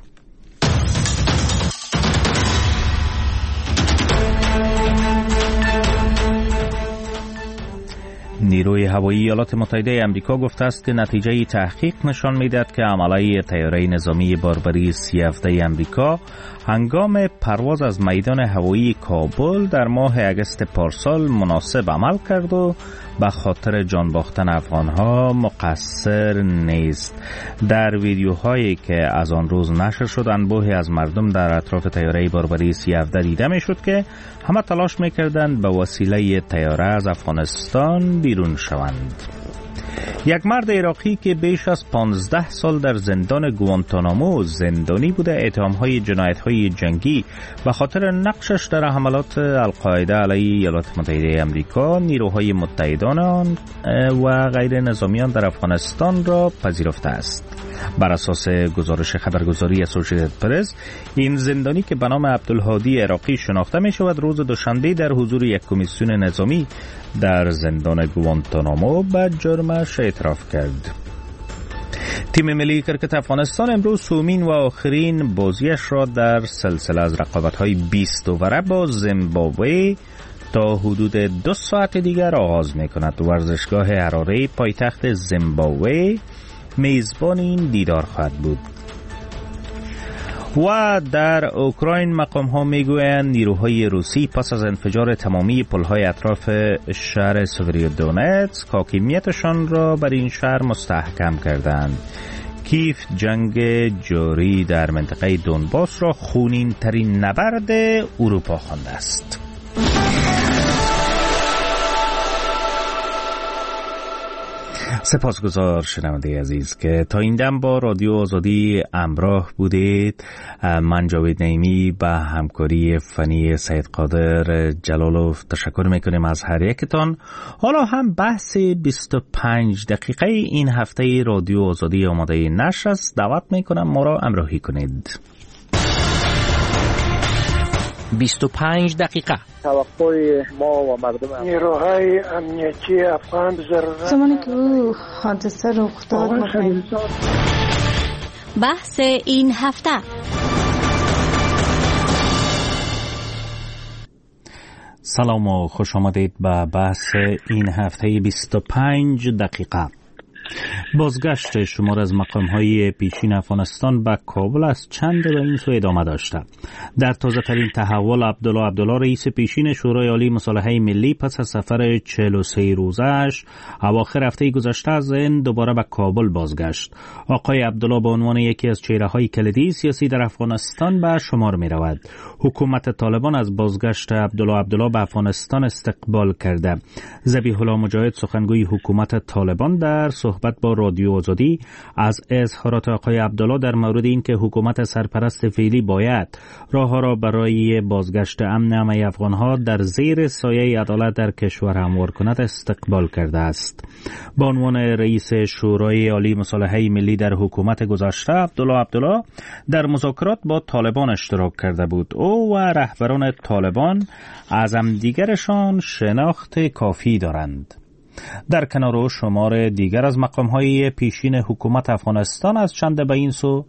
نیروی هوایی ایالات متحده آمریکا گفته است که نتیجه تحقیق نشان می‌دهد که عمله طیاره نظامی باربری سی و هفت آمریکا هنگام پرواز از میدان هوایی کابل در ماه اگست پارسال مناسب عمل کرد و به خاطر جان باختن افغانها مقصر نیست. در ویدیوهایی که از آن روز نشر شد، انبوهی از مردم در اطراف طیاره باربری سی و هفت دیده می‌شد که همه تلاش می‌کردند به وسیله طیاره از افغانستان بیرون شوند. یک مرد عراقی که بیش از پانزده سال در زندان گوانتانامو زندانی بوده، اتهام‌های جنایت‌های جنگی به خاطر نقشش در حملات القاعده علیه ایالات متحده آمریکا، نیروهای متحدان آن و غیر نظامیان در افغانستان را پذیرفته است. بر اساس گزارش خبرگزاری اسوسییتد پرس، این زندانی که به نام عبدالهادی عراقی شناخته می شود، روز دوشنبه در حضور یک کمیسیون نظامی در زندان گوانتانامو به جرمش اعتراف کرد. تیم ملی کرکت افغانستان امروز سومین و آخرین بازیش را در سلسله از رقابت‌های بیست اوره با زیمبابوه تا حدود دو ساعت دیگر آغاز می کند. ورزشگاه حراره پایتخت زیمبابوه میزبان این دیدار خواهد بود. و در اوکراین مقام ها می گویند نیروهای روسی پس از انفجار تمامی پلهای اطراف شهر سوفیودونتسک حاکمیتشان را بر این شهر مستحکم کردند. کیف جنگ جاری در منطقه دونباس را خونین ترین نبرد اروپا خوانده است. سپاسگزار شنونده عزیز که تا این دم با رادیو آزادی همراه بودید. من جاوید نعیمی به همکاری فنی سید قادر جلالوف تشکر میکنیم از هر یکتان. حالا هم بحث بیست و پنج دقیقه این هفته رادیو آزادی آماده نشر است. دعوت میکنم ما را همراهی کنید. بیست و پنج دقیقه توقع ما و مردم نیروهای امنیتی افغان ضرورت زمانی که او حادثه رخ داد. بحث این هفته. سلام و خوش آمدید به بحث این هفته بیست و پنج دقیقه. بازگشت شمار از مقام‌های پیشین افغانستان به کابل از چند به این سو ادامه داشته. در تازه ترین تحول، عبدالله عبدالله رئیس پیشین شورای عالی مصالحه ملی پس از سفر چهل و سه روزه‌اش اواخر هفته گذشته از هند دوباره به کابل بازگشت. آقای عبدالله به عنوان یکی از چهره‌های کلیدی سیاسی در افغانستان به شمار می‌رود. حکومت طالبان از بازگشت عبدالله عبدالله به افغانستان استقبال کرده. ذبیح الله مجاهد سخنگوی حکومت طالبان در صحبت با رادیو آزادی از اظهارات آقای عبدالله در مورد اینکه حکومت سرپرست فعلی باید راه‌ها را برای بازگشت امن همه افغان‌ها در زیر سایه عدالت در کشور هموار کند استقبال کرده است. به عنوان رئیس شورای عالی مصالحه ملی در حکومت گذشته، عبدالله عبدالله در مذاکرات با طالبان اشتراک کرده بود. او و رهبران طالبان از همدیگرشان شناخت کافی دارند. در کنار شمار دیگر از مقام‌های پیشین حکومت افغانستان از چند به این سو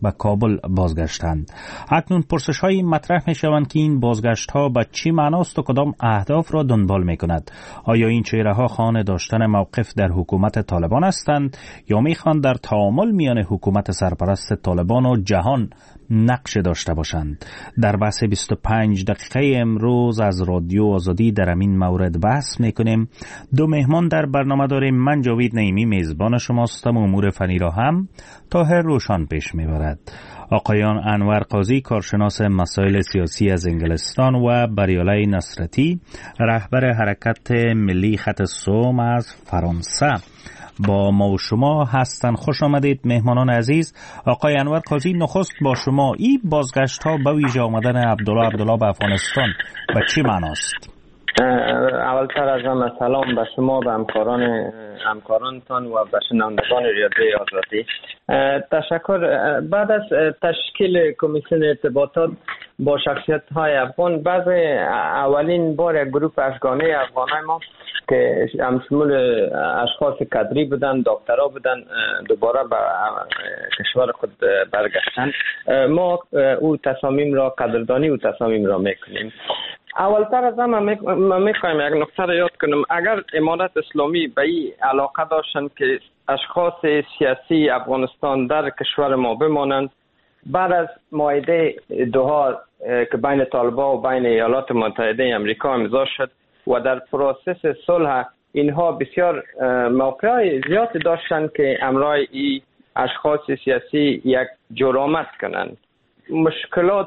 به کابل بازگشتند. اکنون پرسش های مطرح می شوند که این بازگشت ها به چی معناست و کدام اهداف را دنبال می کند. آیا این چهره ها خواهان داشتن موقف در حکومت طالبان هستند یا می خواهند در تعامل میان حکومت سرپرست طالبان و جهان نقش داشته باشند؟ در بحث بیست و پنج دقیقه امروز از رادیو آزادی در این مورد بحث میکنیم. دو مهمان در برنامه داریم. من جاوید نعیمی میزبان شماستم. امور فنی را هم طاهر روشان پیش میبرد. آقایان انور قاضی کارشناس مسائل سیاسی از انگلستان و بریاله نصرتی رهبر حرکت ملی خط سوم از فرانسه با ما و شما هستند. خوش آمدید مهمانان عزیز. آقای انور قاضی، نخست با شما، این بازگشت ها به ویژه آمدن عبدالله عبدالله به افغانستان به چی معناست؟ اولتر از همه سلام به شما، به همکاران همکارانتان و به شنوندگان رادیوی آزادی. تشکر. بعد از تشکیل کمیسیون ارتباطات با شخصیت های افغان، بعض اولین بار یک گروه افغانی افغانای ما که همشمول اشخاص کادری بودن، دکترا بودن، دوباره به کشور خود برگشتن. ما او تصامیم را قدردانی و تصامیم را میکنیم. اولتر از همه میخوایم یک نکته را یاد کنم. اگر امارت اسلامی به این علاقه داشتن که اشخاص سیاسی افغانستان در کشور ما بمانند، بعد از معاهده دوحا که بین طالبان و بین ایالات متحده امریکا امضا شد و در پروسس صلح اینها بسیار موقعی زیادی داشتن که امرای این اشخاص سیاسی یک جرامت کنند. مشکلات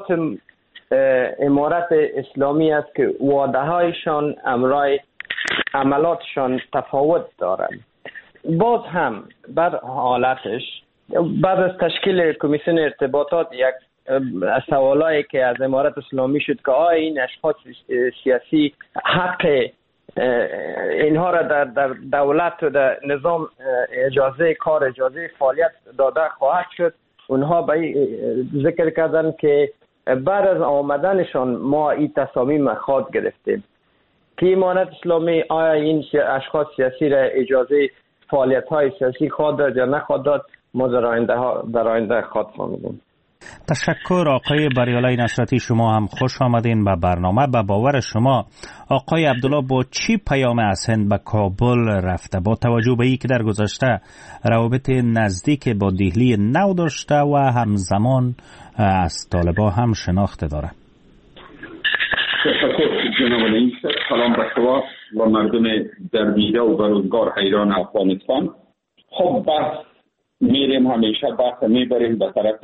امارت اسلامی است که وعده هایشان امرای عملاتشان تفاوت دارند. باز هم بر حالتش بعد از تشکیل کمیسیون ارتباطات یک سوالایی که از امارت اسلامی شد که آیا این اشخاص سیاسی حق اینها را در, در دولت و در نظام اجازه کار، اجازه فعالیت داده خواهد شد. اونها به ذکر کردن که بعد از آمدنشان ما این تصامیم خود گرفتیم که امارت اسلامی آیا این اشخاص سیاسی را اجازه فعالیت های سیاسی خود داد یا نخواد داد، ما در آینده در آینده خود فهمیدیم. تشکر آقای بریاله نصرتی، شما هم خوش آمدین به برنامه. به باور شما آقای عبدالله با چی پیام از هند به کابل رفته، با توجه به اینکه در گذشته روابط نزدیک با دهلی نو داشته و همزمان از طالبان هم شناخته داره؟ تشکر جناب رئیس. سلام به شما و مردم درگیره و بروزگار حیران افغانستان. خب بحث میریم، همیشه بحث میبریم به طرف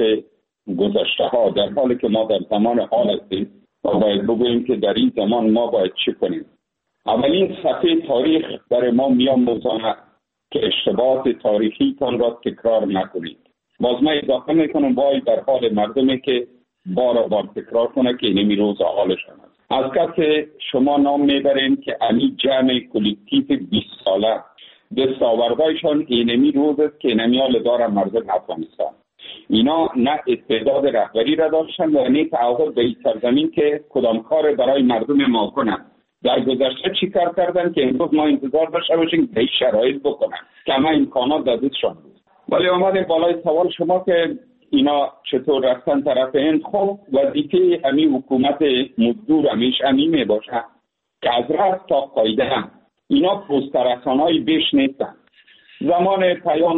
گذشته ها، در حالی که ما در زمان حال هستیم و باید بگوییم که در این زمان ما باید چی کنیم. اولین صفحه تاریخ برای ما میآموزاند که اشتباهات تاریخی تان را تکرار نکنید. باز من اضافه میکنم وای در حال مردمی که بار بار تکرار کنه که اینمی روز حالشان است. از کسی شما نام میبرین که امی جمع کلکتیو بیست ساله دستاوردهایشان اینمی روز است که اینمی حال داره مردم افغانستان. اینا نه استعداد رهبری را داشتن و نه تعهد به این سرزمین که کدام کار برای مردم ما کنند. در گذشته چی کار کردن که امروز ما انتظار داشته باشیم به این شرایط بکنن که همه امکانات در دستشان بود. ولی آمده بالای سوال شما که اینا چطور رفتن طرف هند. خب وظیفه همین حکومت مزدور همیش همین می باشه که از رأس تا قاعده هم اینا پسترسانهای بیش نیستن. زمان پیام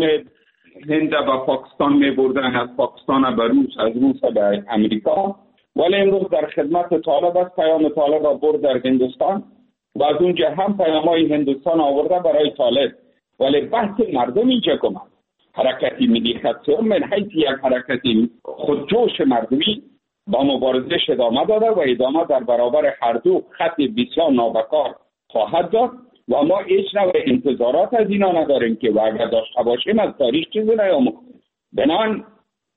هند به پاکستان می بردن، از پاکستان به روس، از روس به امریکا، ولی امروز در خدمت طالب است. پیام طالب را برد در هندوستان و از اونجا هم پیام های هندوستان آورده برای طالب. ولی بحث مردم اینجا کنم حرکتی ملی خط سوم من حیث یک حرکتی خودجوش مردمی با مبارزش ادامه داده و ادامه در برابر هر دو خط بسیار نابکار خواهد داد و ما هیچ نوع انتظارات از اینا نداریم که و اگر داشته باشیم از تاریخ چیزی نیاموختیم. بنان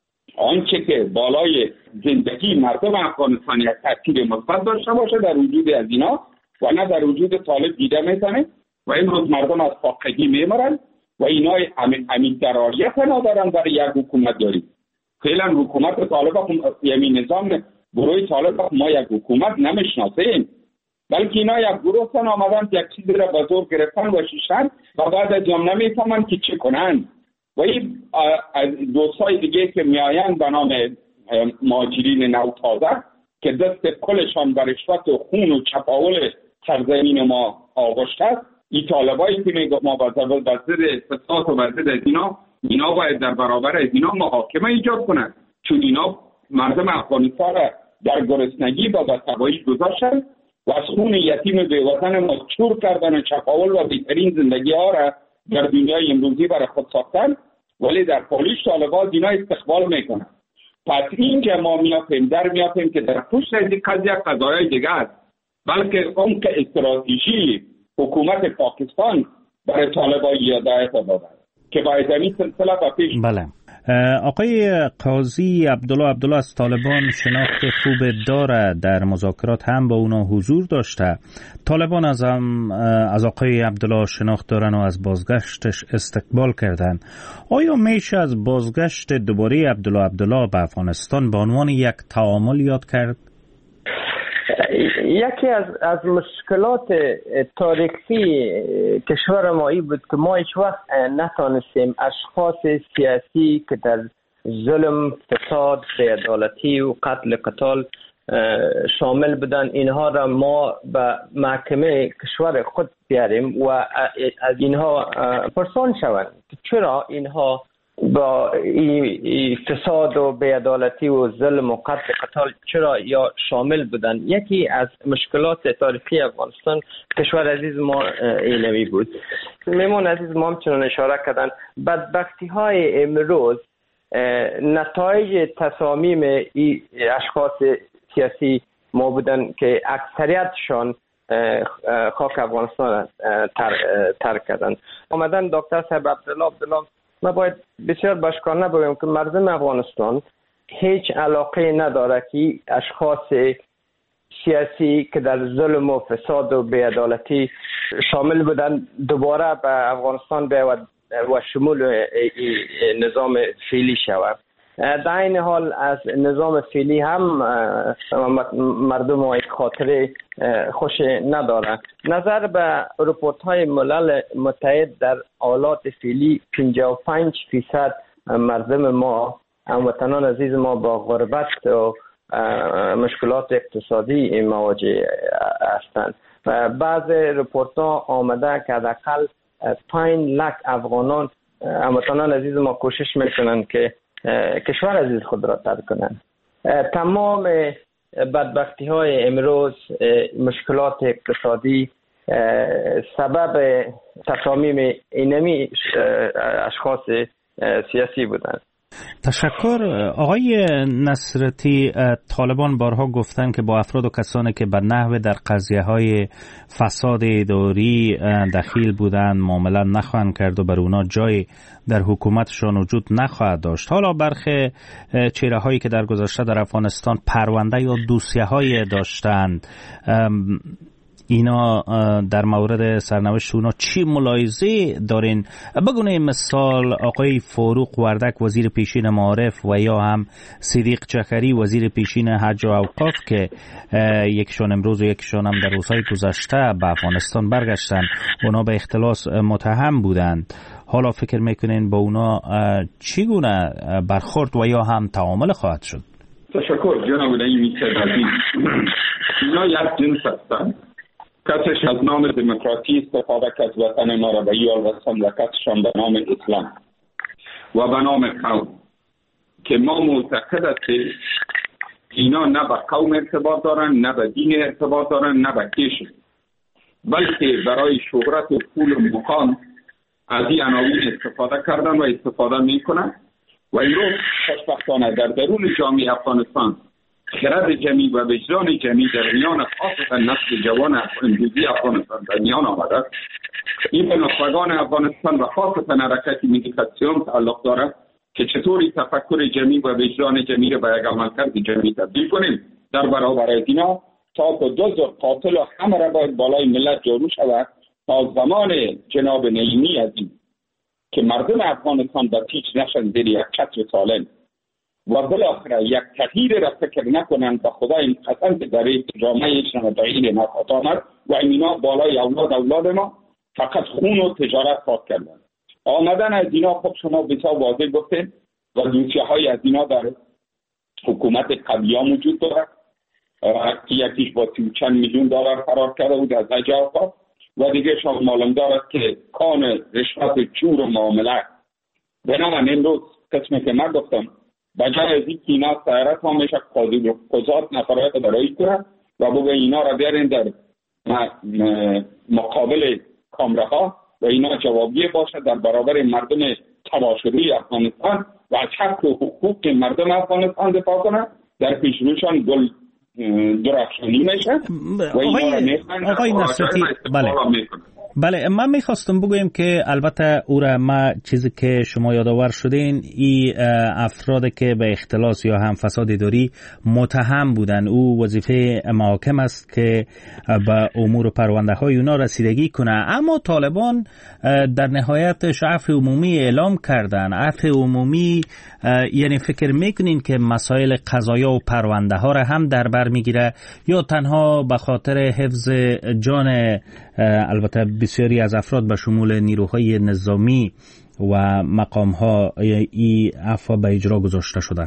آنچه که بالای زندگی مردم افغانستان یک تاثیر مثبت داشته باشه در وجود از اینا و نه در وجود طالب دیده میتونه و امروز مردم از فاقگی میمرن و اینا همین قراریت ندارن برای یک حکومت داریم. فعلا حکومت طالب یعنی نظام گروه طالب ما یک حکومت نمیشناسیم، بلکه اینا یک گروه سن آمدن یک چیزی را به زور گرفتن و شیشتن و بعد از هم نمیفهمن که چه کنن و این دوستای دیگه که میآیند به نام مهاجرین نو تازه که دست کلشان بر رشوت و خون و چپاول سرزمین ما آغشته است، این طالبایی که میگه ما با ضد فساد و با ضد از اینا اینا باید در برابر از اینا محاکمه ایجاد کنند، چون اینا مردم افغانستان را در گرسنگی و بدتبایی گذاشتن و از خون یتیم بیوطن ما چور کردن و چپاول و بهترین زندگی ها را در دنیای امروزی برای خود ساختن، ولی در پالیش طالبان اینا استقبال میکنن. پس اینجا ما میافیم در میافیم که در پشت از این قضیه قضایای دیگه است، بلکه اون که استراتژی حکومت پاکستان برای طالبان هدایت داده که باید این سلسله با پیش. بله. آقای قاضی عبدالله عبدالله از طالبان شناخت خوب داره، در مذاکرات هم با اونا حضور داشته. طالبان از هم از آقای عبدالله شناخت دارن و از بازگشتش استقبال کردن. آیا میشه از بازگشت دوباره عبدالله عبدالله به افغانستان به عنوان یک تعامل یاد کرد؟ یکی از از مشکلات تاریخی کشور ما این بود که ما هیچ وقت نتانستیم اشخاص سیاسی که در ظلم، فساد، بی‌عدالتی و قتل قتال شامل بودن اینها را ما به محکمه کشور خود بیاریم و از اینها پرسان شوند که چرا اینها با این فساد و بی‌عدالتی و ظلم و قتل قتال چرا یا شامل بودن. یکی از مشکلات تاریخی افغانستان کشور عزیز ما اینوی بود. میمون عزیز ما همچنان اشاره کردن بدبختی های امروز نتایج تصامیم ای اشخاص سیاسی ما بودن که اکثریتشان خاک افغانستان ترک کردن. آمدن دکتر صاحب عبدالله عبدالله ما باید بسیار باشکارانه بگویم که مردم افغانستان هیچ علاقه نداره که اشخاص سیاسی که در ظلم و فساد و بی‌عدالتی شامل بودن دوباره به افغانستان بیاید و شمول نظام فعلی شود. در این حال از نظام فعلی هم مردم و خاطر خوش نداره. نظر به رپورت های ملل متحد در حالات فعلی پنجاه و پنج درصد مردم ما هموطنان عزیز ما با غربت و مشکلات اقتصادی مواجه هستند و بعض رپورت ها آمده که حداقل پنج لک افغانان هموطنان عزیز ما کوشش میکنن که کشور عزیز خود را ترک کنند. تمام بدبختی های امروز، مشکلات اقتصادی سبب تصامیم اینمی اشخاص سیاسی بودند. تشکر. آقای نصرتی، طالبان بارها گفتن که با افراد و کسانی که به نحو در قضیه های فساد اداری دخیل بودند معامله نخواهند کرد و بر اونا جای در حکومتشان وجود نخواهد داشت. حالا برخی چهره هایی که در گذشته در افغانستان پرونده یا دوسیه های داشتند، اینا در مورد سرنوشت اونا چی ملاحظه دارین؟ بگونه مثال آقای فاروق وردک وزیر پیشین معارف و یا هم صدیق جعفری وزیر پیشین حج و اوقاف که یکشون امروز و یکشون هم در روزهای گذشته به افغانستان برگشتن، اونا به اختلاس متهم بودند. حالا فکر میکنین با اونا چگونه برخورد و یا هم تعامل خواهد شد؟ تشکر جناب نعیمی عزیز. اینا یک جنس هستند. کسش از نام دموکراسی استفاده کرد وطن ما را به یال رساند و کسشان به نام اسلام و به نام قوم که ما معتقد هستیم اینا نه به قوم ارتباط دارن، نه به دین ارتباط دارن، نه به کشور، بلکه برای شهرت و پول و مقام از این عناوین استفاده کردن و استفاده میکنن و این رو خوشبختانه در درون جامعه افغانستان خرد جمعی و وجدان جمعی در میان خاصتا نسل جوان امروزی افغانستان در میان آمده. این به نخبگان افغانستان و خاصتا حرکت ملیتاسیون تعلق دارد که چطوری تفکر جمعی و وجدان جمعی را به یک عملکرد جمعی تبدیل کنیم. در برابر از اینا تا که دزد و قاتل و همه را باید بالای ملت جارو شود تا زمان جناب نعیمی عزیز که مردم افغانستان به پیچ نشن زیر یک چتر سالم و بالاخره یک تغییر را فکر نکنند به خدا این قسم که در جامعه شنوایی نخواهد آمد و اینا بالای اولاد اولاد ما فقط خون و تجارت خواهد کردند. آمدن از اینا خب شما بسیار واضح گفتید و دوسیه های از اینا در حکومت قبلی‌ها موجود دارد که یکیش با سی و چند میلیون دلار قرار کرده بود از نجات و دیگه شما معلوم دارد که کان رشوت چور و معامله بنابراین امروز قسمی که من گفتم بجای از این که اینا سیارت ها میشه قاضی و قضات نفرات برای کنند و بگه اینا را بیارین در مقابل کامره ها و اینا جوابیه باشه در برابر مردم تباه شده افغانستان و از حق و حقوق مردم افغانستان دفاع کنند. در پیشروشان گل درخشانی میشه و اینا را میخوان آقای نصرتی بله بله من میخواستم بگویم که البته او را ما چیزی که شما یادآور شدین این افرادی که به اختلاس یا هم فساد اداری متهم بودن او وظیفه محاکم است که به امور و پرونده های اونا رسیدگی کنه، اما طالبان در نهایتش عفو عمومی اعلام کردن. عفو عمومی یعنی فکر میکنین که مسائل قضایا و پرونده ها را هم در بر میگیره یا تنها به خاطر حفظ جان البته بسیاری از افراد به شمول نیروهای نظامی و مقام‌ها این عفو به اجرا گذاشته شده؟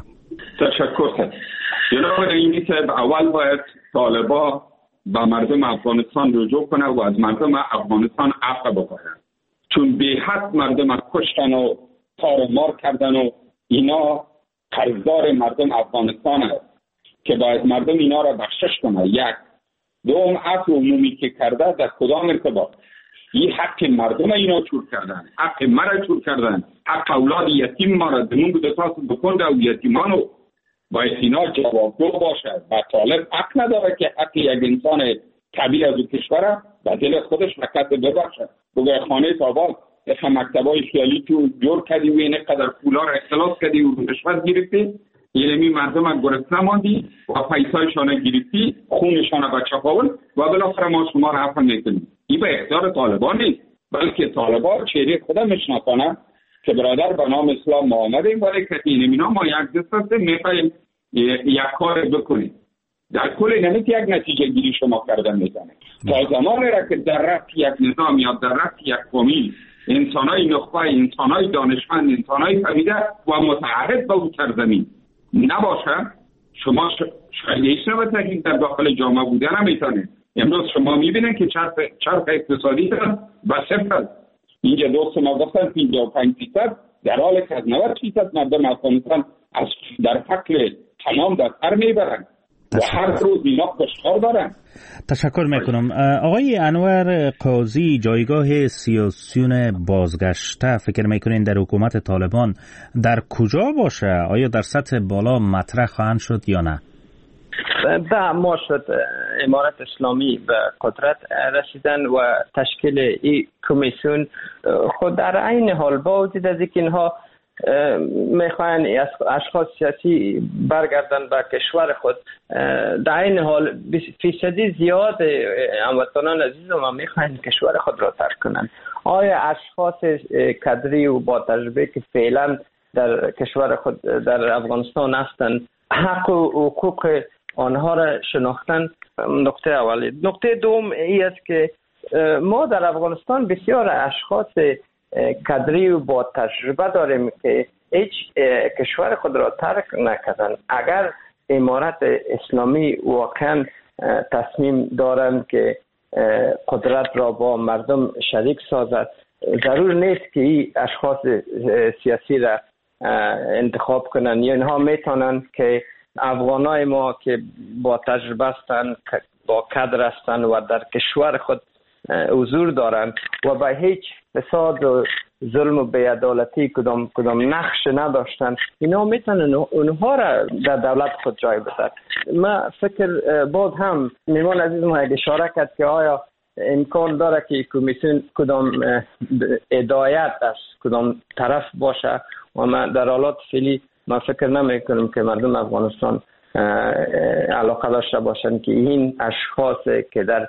تشکر. جناب رئیس اول باید طالبان به مردم افغانستان رجوع کنه و از مردم افغانستان عفو بخواهد، چون به حد مردم کشتن و تار و مار کردن و اینا قرضدار مردم افغانستان است که باید مردم اینا را بخشش کنه. یک دوم عفو عمومی که کرده در کدام ارتباط؟ این حق مردم اینا چور کردن، حق مرا چور کردن، حق اولاد یتیم ما را دمون بود اساس بکنده و یتیمانو باید اینا جوابگو باشد و طالب حق نداره که حق یک انسان طبیعی از او کشوره و دل خودش مکت ببخشد. بگه خانه تاباد یک مکتبای خیالی تو جور کردی و این قدر پولا را اختلاس کردی و رشوت گرفتی، یعنی مردم از گرسنه ماندی و پیسایشان گرفتی، خونشان به چپاول و بالاخره ما شما را عفو میکنیم. این به اختیار طالبان نیست، بلکه طالبان چهره خودم میشناسانه که برادر به نام اسلام ما آمدیم ولی که این اینا ما یک دست هستیم میخوایم یک کار بکنیم. در کل نمیت یک نتیجه گیری شما کردن میزنه تا زمانی را که در رفت یک نظام یا در رفت یک قومی انسانای نخبه، انسانای دانشمند، انسانای فهمیده و متعهد به اون سرزمین نباشه، شما شاید ایش نبتگید در داخل جامعه بوده نمیتونه. امروز شما میبینن که چرخ, چرخ اقتصادی دارن و صفر. اینجا دوست ما گفتن پنجاه و پنج فیصد در حال که از نود فیصد مردم افغانستان از در فقر تمام در سر میبرن و هر روز اینا کشتار دارن. تشکر میکنم. آقای انور قاضی، جایگاه سیاسیون بازگشته فکر میکنین در حکومت طالبان در کجا باشه؟ آیا در سطح بالا مطرح خواهند شد یا نه؟ به ما شد امارت اسلامی به قدرت رسیدن و تشکیل این کمیسیون خود در عین حال با وجود از اینکه اینها میخواین اشخاص سیاسی برگردن به کشور خود، در عین حال فیصدی زیاد هموطنان عزیز ما میخواین کشور خود را ترک کنن. آیا اشخاص کادری و با تجربه که فعلا در کشور خود در افغانستان هستند حق و حقوق آنها را شناختن؟ نقطه اولی. نقطه دوم ای است که ما در افغانستان بسیار اشخاص کادری و با تجربه داریم که هیچ کشور خود را ترک نکردن. اگر امارت اسلامی واقعا تصمیم دارند که قدرت را با مردم شریک سازد، ضرور نیست که این اشخاص سیاسی را انتخاب کنن یا اینها میتونن که افغانای ما که با تجربه هستند، با کادر هستند و در کشور خود حضور دارند و با هیچ فساد و ظلم و بی‌عدالتی کدام کدام نقش نداشتند، اینا میتونن اونها را در دولت خود جای بدن. ما فکر باز هم میمان عزیز ما اشاره کرد که آیا امکان داره که کمیسیون کدام هدایت است کدام طرف باشه و ما در حالات فعلی ما فکر نمی کنیم که مردم افغانستان علاقه داشته باشن که این اشخاص که در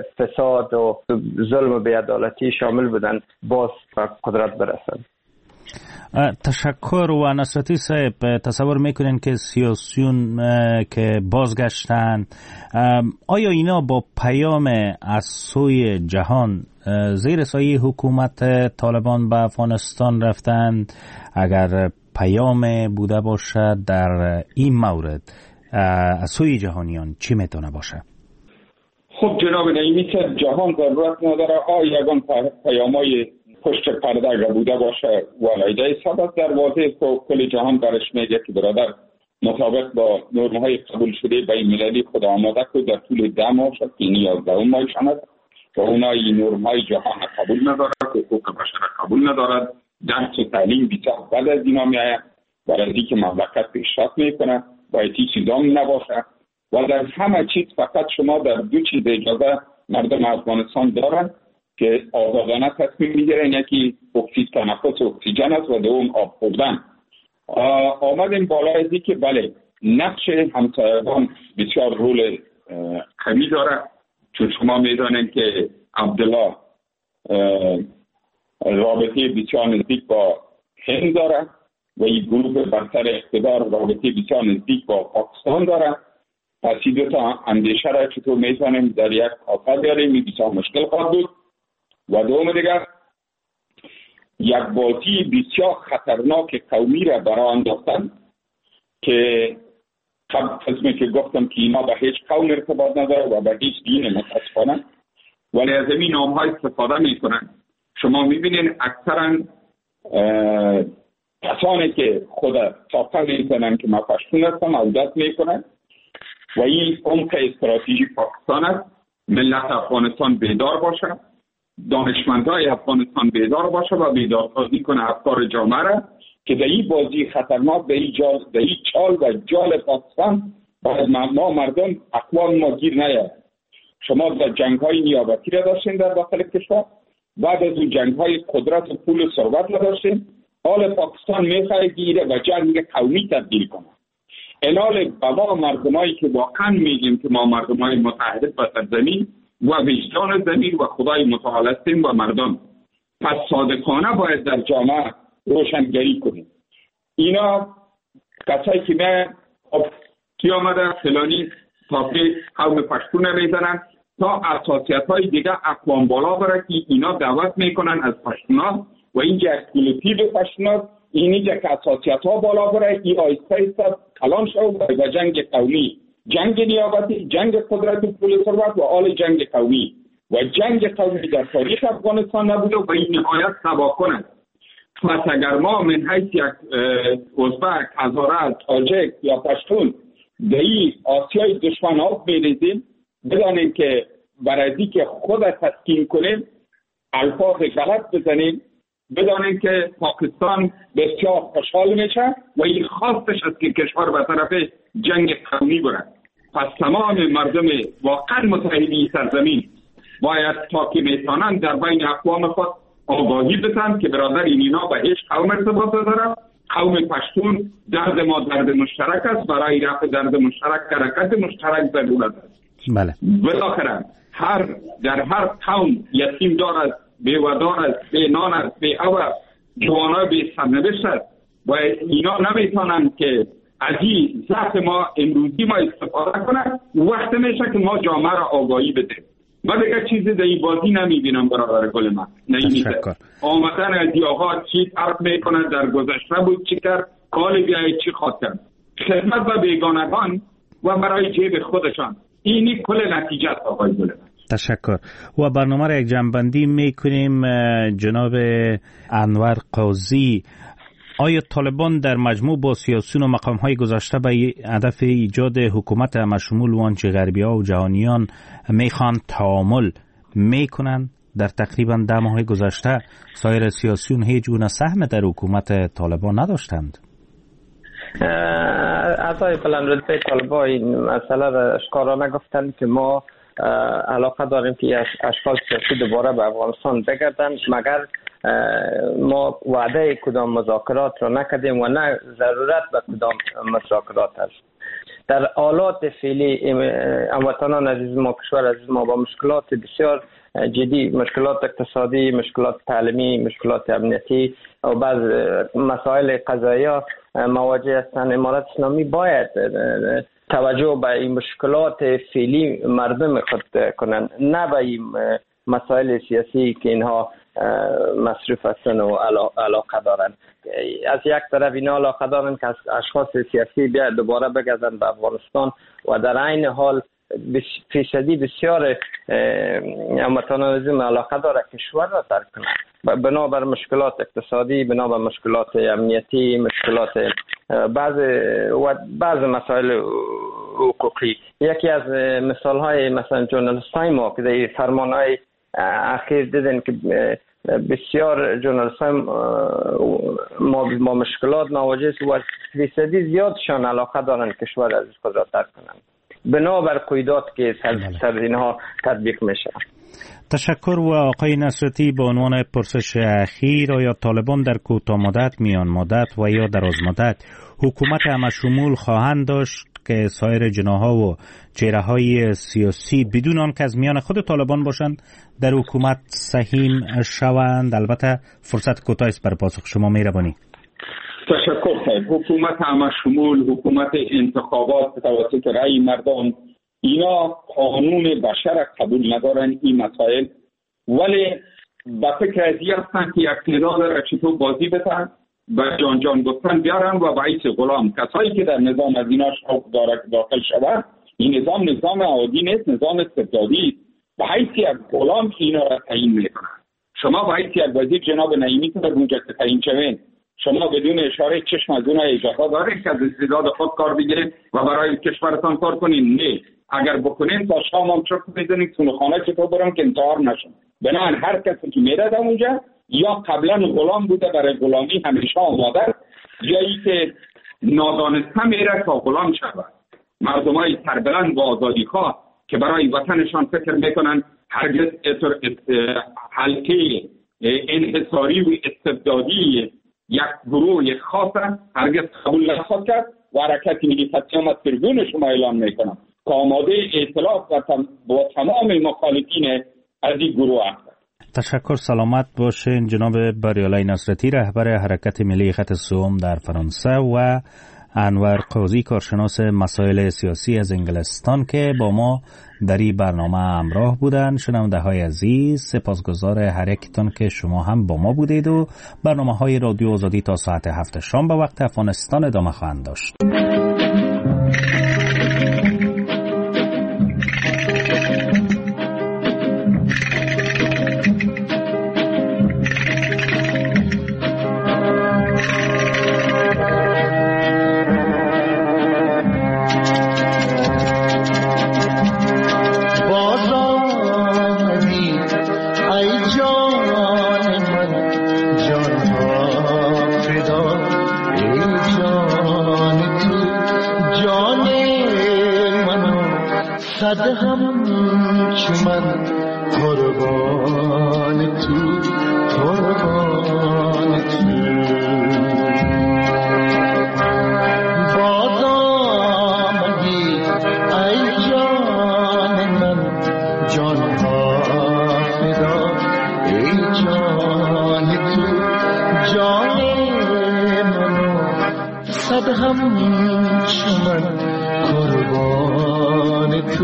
فساد و ظلم و بی‌عدالتی شامل بودن باز قدرت برسن. تشکر. و نصرتی صاحب، تصور میکنین که سیاسیون که بازگشتن، آیا اینا با پیام از سوی جهان زیر سایه حکومت طالبان به افغانستان رفتند؟ اگر پیام بوده باشه در این مورد از سوی جهانیان چی میتونه باشه؟ خب جناب نعیمی، که جهان ضرورت نداره آیا یگان پیامای پشت پرده اگر بوده باشه ولایده سبب در واضح کل جهان برش میگه که برادر مطابق با نرم‌های قبول شده بین المللی خود آماده که در طول ده ماه شد که نیازده ماه شد و اونا این نرم‌های جهان قبول ندارد، حقوق بشر قبول ندارد، درس و تعلیم بیشتر بعد از اینا میآید برای اینکه مملکت پیشرفت میکنه باید هیچ چیزام نباشه و در همه چیز فقط شما در دو چیز اجازه مردم افغانستان دارن که آزادانه تصمیم میگیرن، یکی اکسید تنفس و اکسیژن است و دوم آب خوردن. آمدیم بالا ازی که بله نقش همسایگان بسیار رول قوی داره، چون شما میدانین که عبدالله رابطه بسیار نزدیک با هند داره و این گروه برتر اقتدار رابطه بسیار نزدیک با پاکستان داره. پس این دو تا اندیشه را چطور میتونیم در یک کافه بیاریم این بسیار مشکل خواهد بود. و دوم دیگر یک بازی بسیار خطرناک قومی را برای انداختن که قسمی که گفتم که اینا به هیچ قوم ارتباط نداره و به هیچ دین متاسفانه، ولی از این نام ها استفاده میکنن. شما میبینین اکثرا کسانی که خود تاقه میکنن که ما پشتون هستم عودت میکنن و این عمق استراتژی پاکستان است. ملت افغانستان بیدار باشه، دانشمندای افغانستان بیدار باشه و بیدارسازی کنه افکار جامعه را که در این بازی خطرناک در این جال در این چال و جال پاکستان باید ما مردم اقوام ما گیر نیاد. شما در جنگ های نیابتی را داشتین در داخل کشور، بعد از اون جنگ های قدرت و پول و ثروت را داشتین، حال پاکستان میخواه گیره و جنگ قومی تبدیل کنه. الال بابا مردمایی که واقعا میگیم که ما مردمای متحد با سرزمین و وجدان زمین و خدای متعال هستیم و مردم، پس صادقانه باید در جامعه روشنگری کنیم. اینا کسایی که من خب کی آمده فلانی تاپی قوم پشتون میزنن تا اساسیت های دیگه اقوام بالا داره که اینا دعوت میکنن از پشتونا و این یک کلوپی پشتونا اینی که اساسیت ها بالا داره ای آیسته ایسته کلان شد و جنگ قومی، جنگ نیابتی، جنگ قدرت و پول ثروت و آل جنگ قومی و جنگ قومی در تاریخ افغانستان نبوده و این نهایت تباه کند. پس اگر ما من حیث یک ازبک، هزاره، تاجک یا پشتون در این آسیای دشمن ها میریزیم، بدانیم که برای که خود تسکین کنیم الفاظ غلط بزنیم، بدانیم که پاکستان بسیار خوشحال میشه و این خواستش است که کشور به طرف جنگ قومی برد. پس تمام مردم واقعا متحدی سرزمین باید تا که میتونن در بین اقوام خود آگاهی بدن که برادر این اینا به هیچ قوم ارتباط داره. قوم پشتون درد ما درد مشترک است، برای رفع درد مشترک حرکت مشترک ضرورت است. بله. بالاخره هر در هر قوم یتیم دار است، بیودار است، بی نان است، بی آب است، جوانا بی سرنوشت است و اینا نمیتونن که از این ضعف ما امروزی ما استفاده کنن. وقت میشه که ما جامعه را آگاهی بدیم. من دیگه چیزی در این بازی نمیبینم برادر گل من. نمیشه آمدن از این آقا چی طرف میکنه در گذشته بود چی کرد، کال بیایی چی خواد کرد، خدمت و بیگانگان و برای جیب خودشان. اینی کل نتیجه است آقای گل من. تشکر. و برنامه را یک جنبندی میکنیم. جناب انور قاضی، آیا طالبان در مجموع با سیاسیون و مقام‌های گذشته به هدف ایجاد حکومت همشمول و آنچه غربی‌ها و جهانیان میخوان تعامل میکنن؟ در تقریبا ده ماه گذشته سایر سیاسیون هیچ گونه سهم در حکومت طالبان نداشتند. اعضای بلندرتبه طالبان این مسئله را اشکارانه گفتند که ما علاقه داریم که اشکال سیاسی دوباره به افغانستان بگردند، مگر ما وعده کدام مذاکرات را نکردیم و نه ضرورت به کدام مذاکرات است. در حالات فعلی هموطنان عزیز ما، کشور عزیز ما با مشکلات بسیار جدی، مشکلات اقتصادی، مشکلات تعلیمی، مشکلات امنیتی و بعض مسائل قضایی مواجه هستند. امارت اسلامی باید توجه به این مشکلات فعلی مردم خود کنند، نه به این مسائل سیاسی که اینها مصروف هستند و علاقه دارند. از یک طرف اینا علاقه دارند که اشخاص سیاسی بیا دوباره بگردند به افغانستان و در عین حال فیصدی بسیار هموطنان علاقه داره کشور را ترک کنند بنابر مشکلات اقتصادی، بنابر مشکلات امنیتی، مشکلات بعض و بعض مسائل حقوقی. یکی از مثال های مثلا جورنالیست های ما که در فرمان های اخیر دیدن که بسیار جورنالیست های ما با مشکلات مواجه است و فیصدی زیادشان علاقه دارند کشور از خود را ترک کنند بنابر قیودات که سر اینها تطبیق میشه. تشکر. و آقای نصرتی، به عنوان پرسش اخیر، آیا طالبان در کوتاه مدت، میان مدت و یا دراز مدت حکومت همشمول خواهند داشت که سایر جناح‌ها و چهره‌های سیاسی بدون آن که از میان خود طالبان باشند در حکومت سهیم شوند؟ البته فرصت کوتاه است برای پاسخ شما، مهربانی. تشکر صاحب. حکومت همشمول، حکومت انتخابات توسط رأی مردم، اینا قانون بشر قبول ندارن این مسائل، ولی با فکر از این هستن که اقتدار را چطور بازی بتن و جان جان گفتن بیارن و باعث غلام کسایی که در نظام از اینا شوق داره داخل شود. این نظام نظام عادی نیست، نظام استبدادی. به حیث یک غلام اینا را تعیین میکنن. شما به حیث یک وزیر جناب نعیمی که در اونجا تعیین شوین، شما بدون اشاره چشم از اونها اجازه دارید که از استعداد خود کار بگیرید و برای کشورتان کار کنین؟ نه. اگر بکنین تا شام هم چرک میزنید تو خانه چطور برم که انتحار نشن. بنابراین هر کسی که میره اونجا یا قبلا غلام بوده برای غلامی همیشه آماده، یا ای که نادانسته میره تا غلام شود. مردمای سربلند و آزادی خواه که برای وطنشان فکر میکنن هرگز حلقه انحصاری و استبدادی یک گروه یک خاصه هرگز قبول نخواهد کرد و حرکت ملی فتح تربون شما اعلان میکنم که آماده ائتلاف و با تمام مخالفین از این گروه هست. تشکر. سلامت باشین جناب بریالای نصرتی، رهبر حرکت ملی خط سوم در فرانسه، و انور قاضی، کارشناس مسائل سیاسی از انگلستان که با ما در این برنامه همراه بودن. شنونده های عزیز، سپاسگزار هر یکتان که شما هم با ما بودید و برنامه های رادیو آزادی تا ساعت هفت شام به وقت افغانستان ادامه خواهند داشت. صد هم چمن قربان تو، قربان تو. باز آمدی ای جان من، جان ها فدا ای جان تو، جان منو صد هم چمن قربان تو،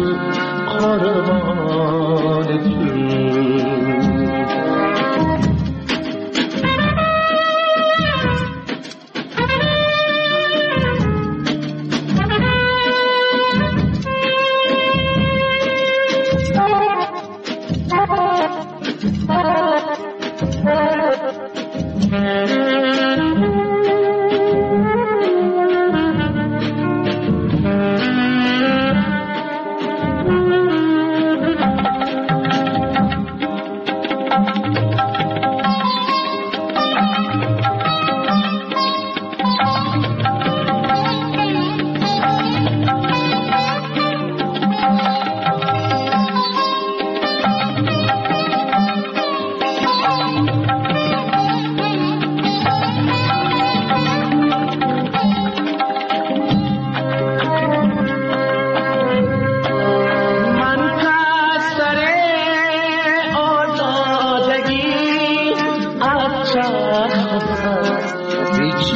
قربان تو.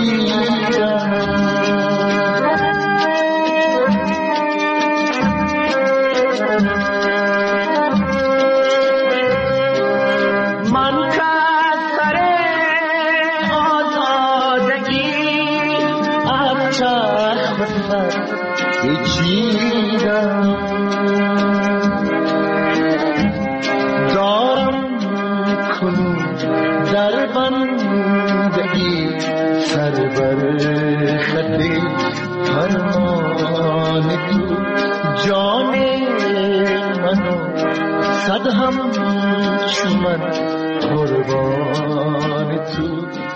صد هم چون من قربان تو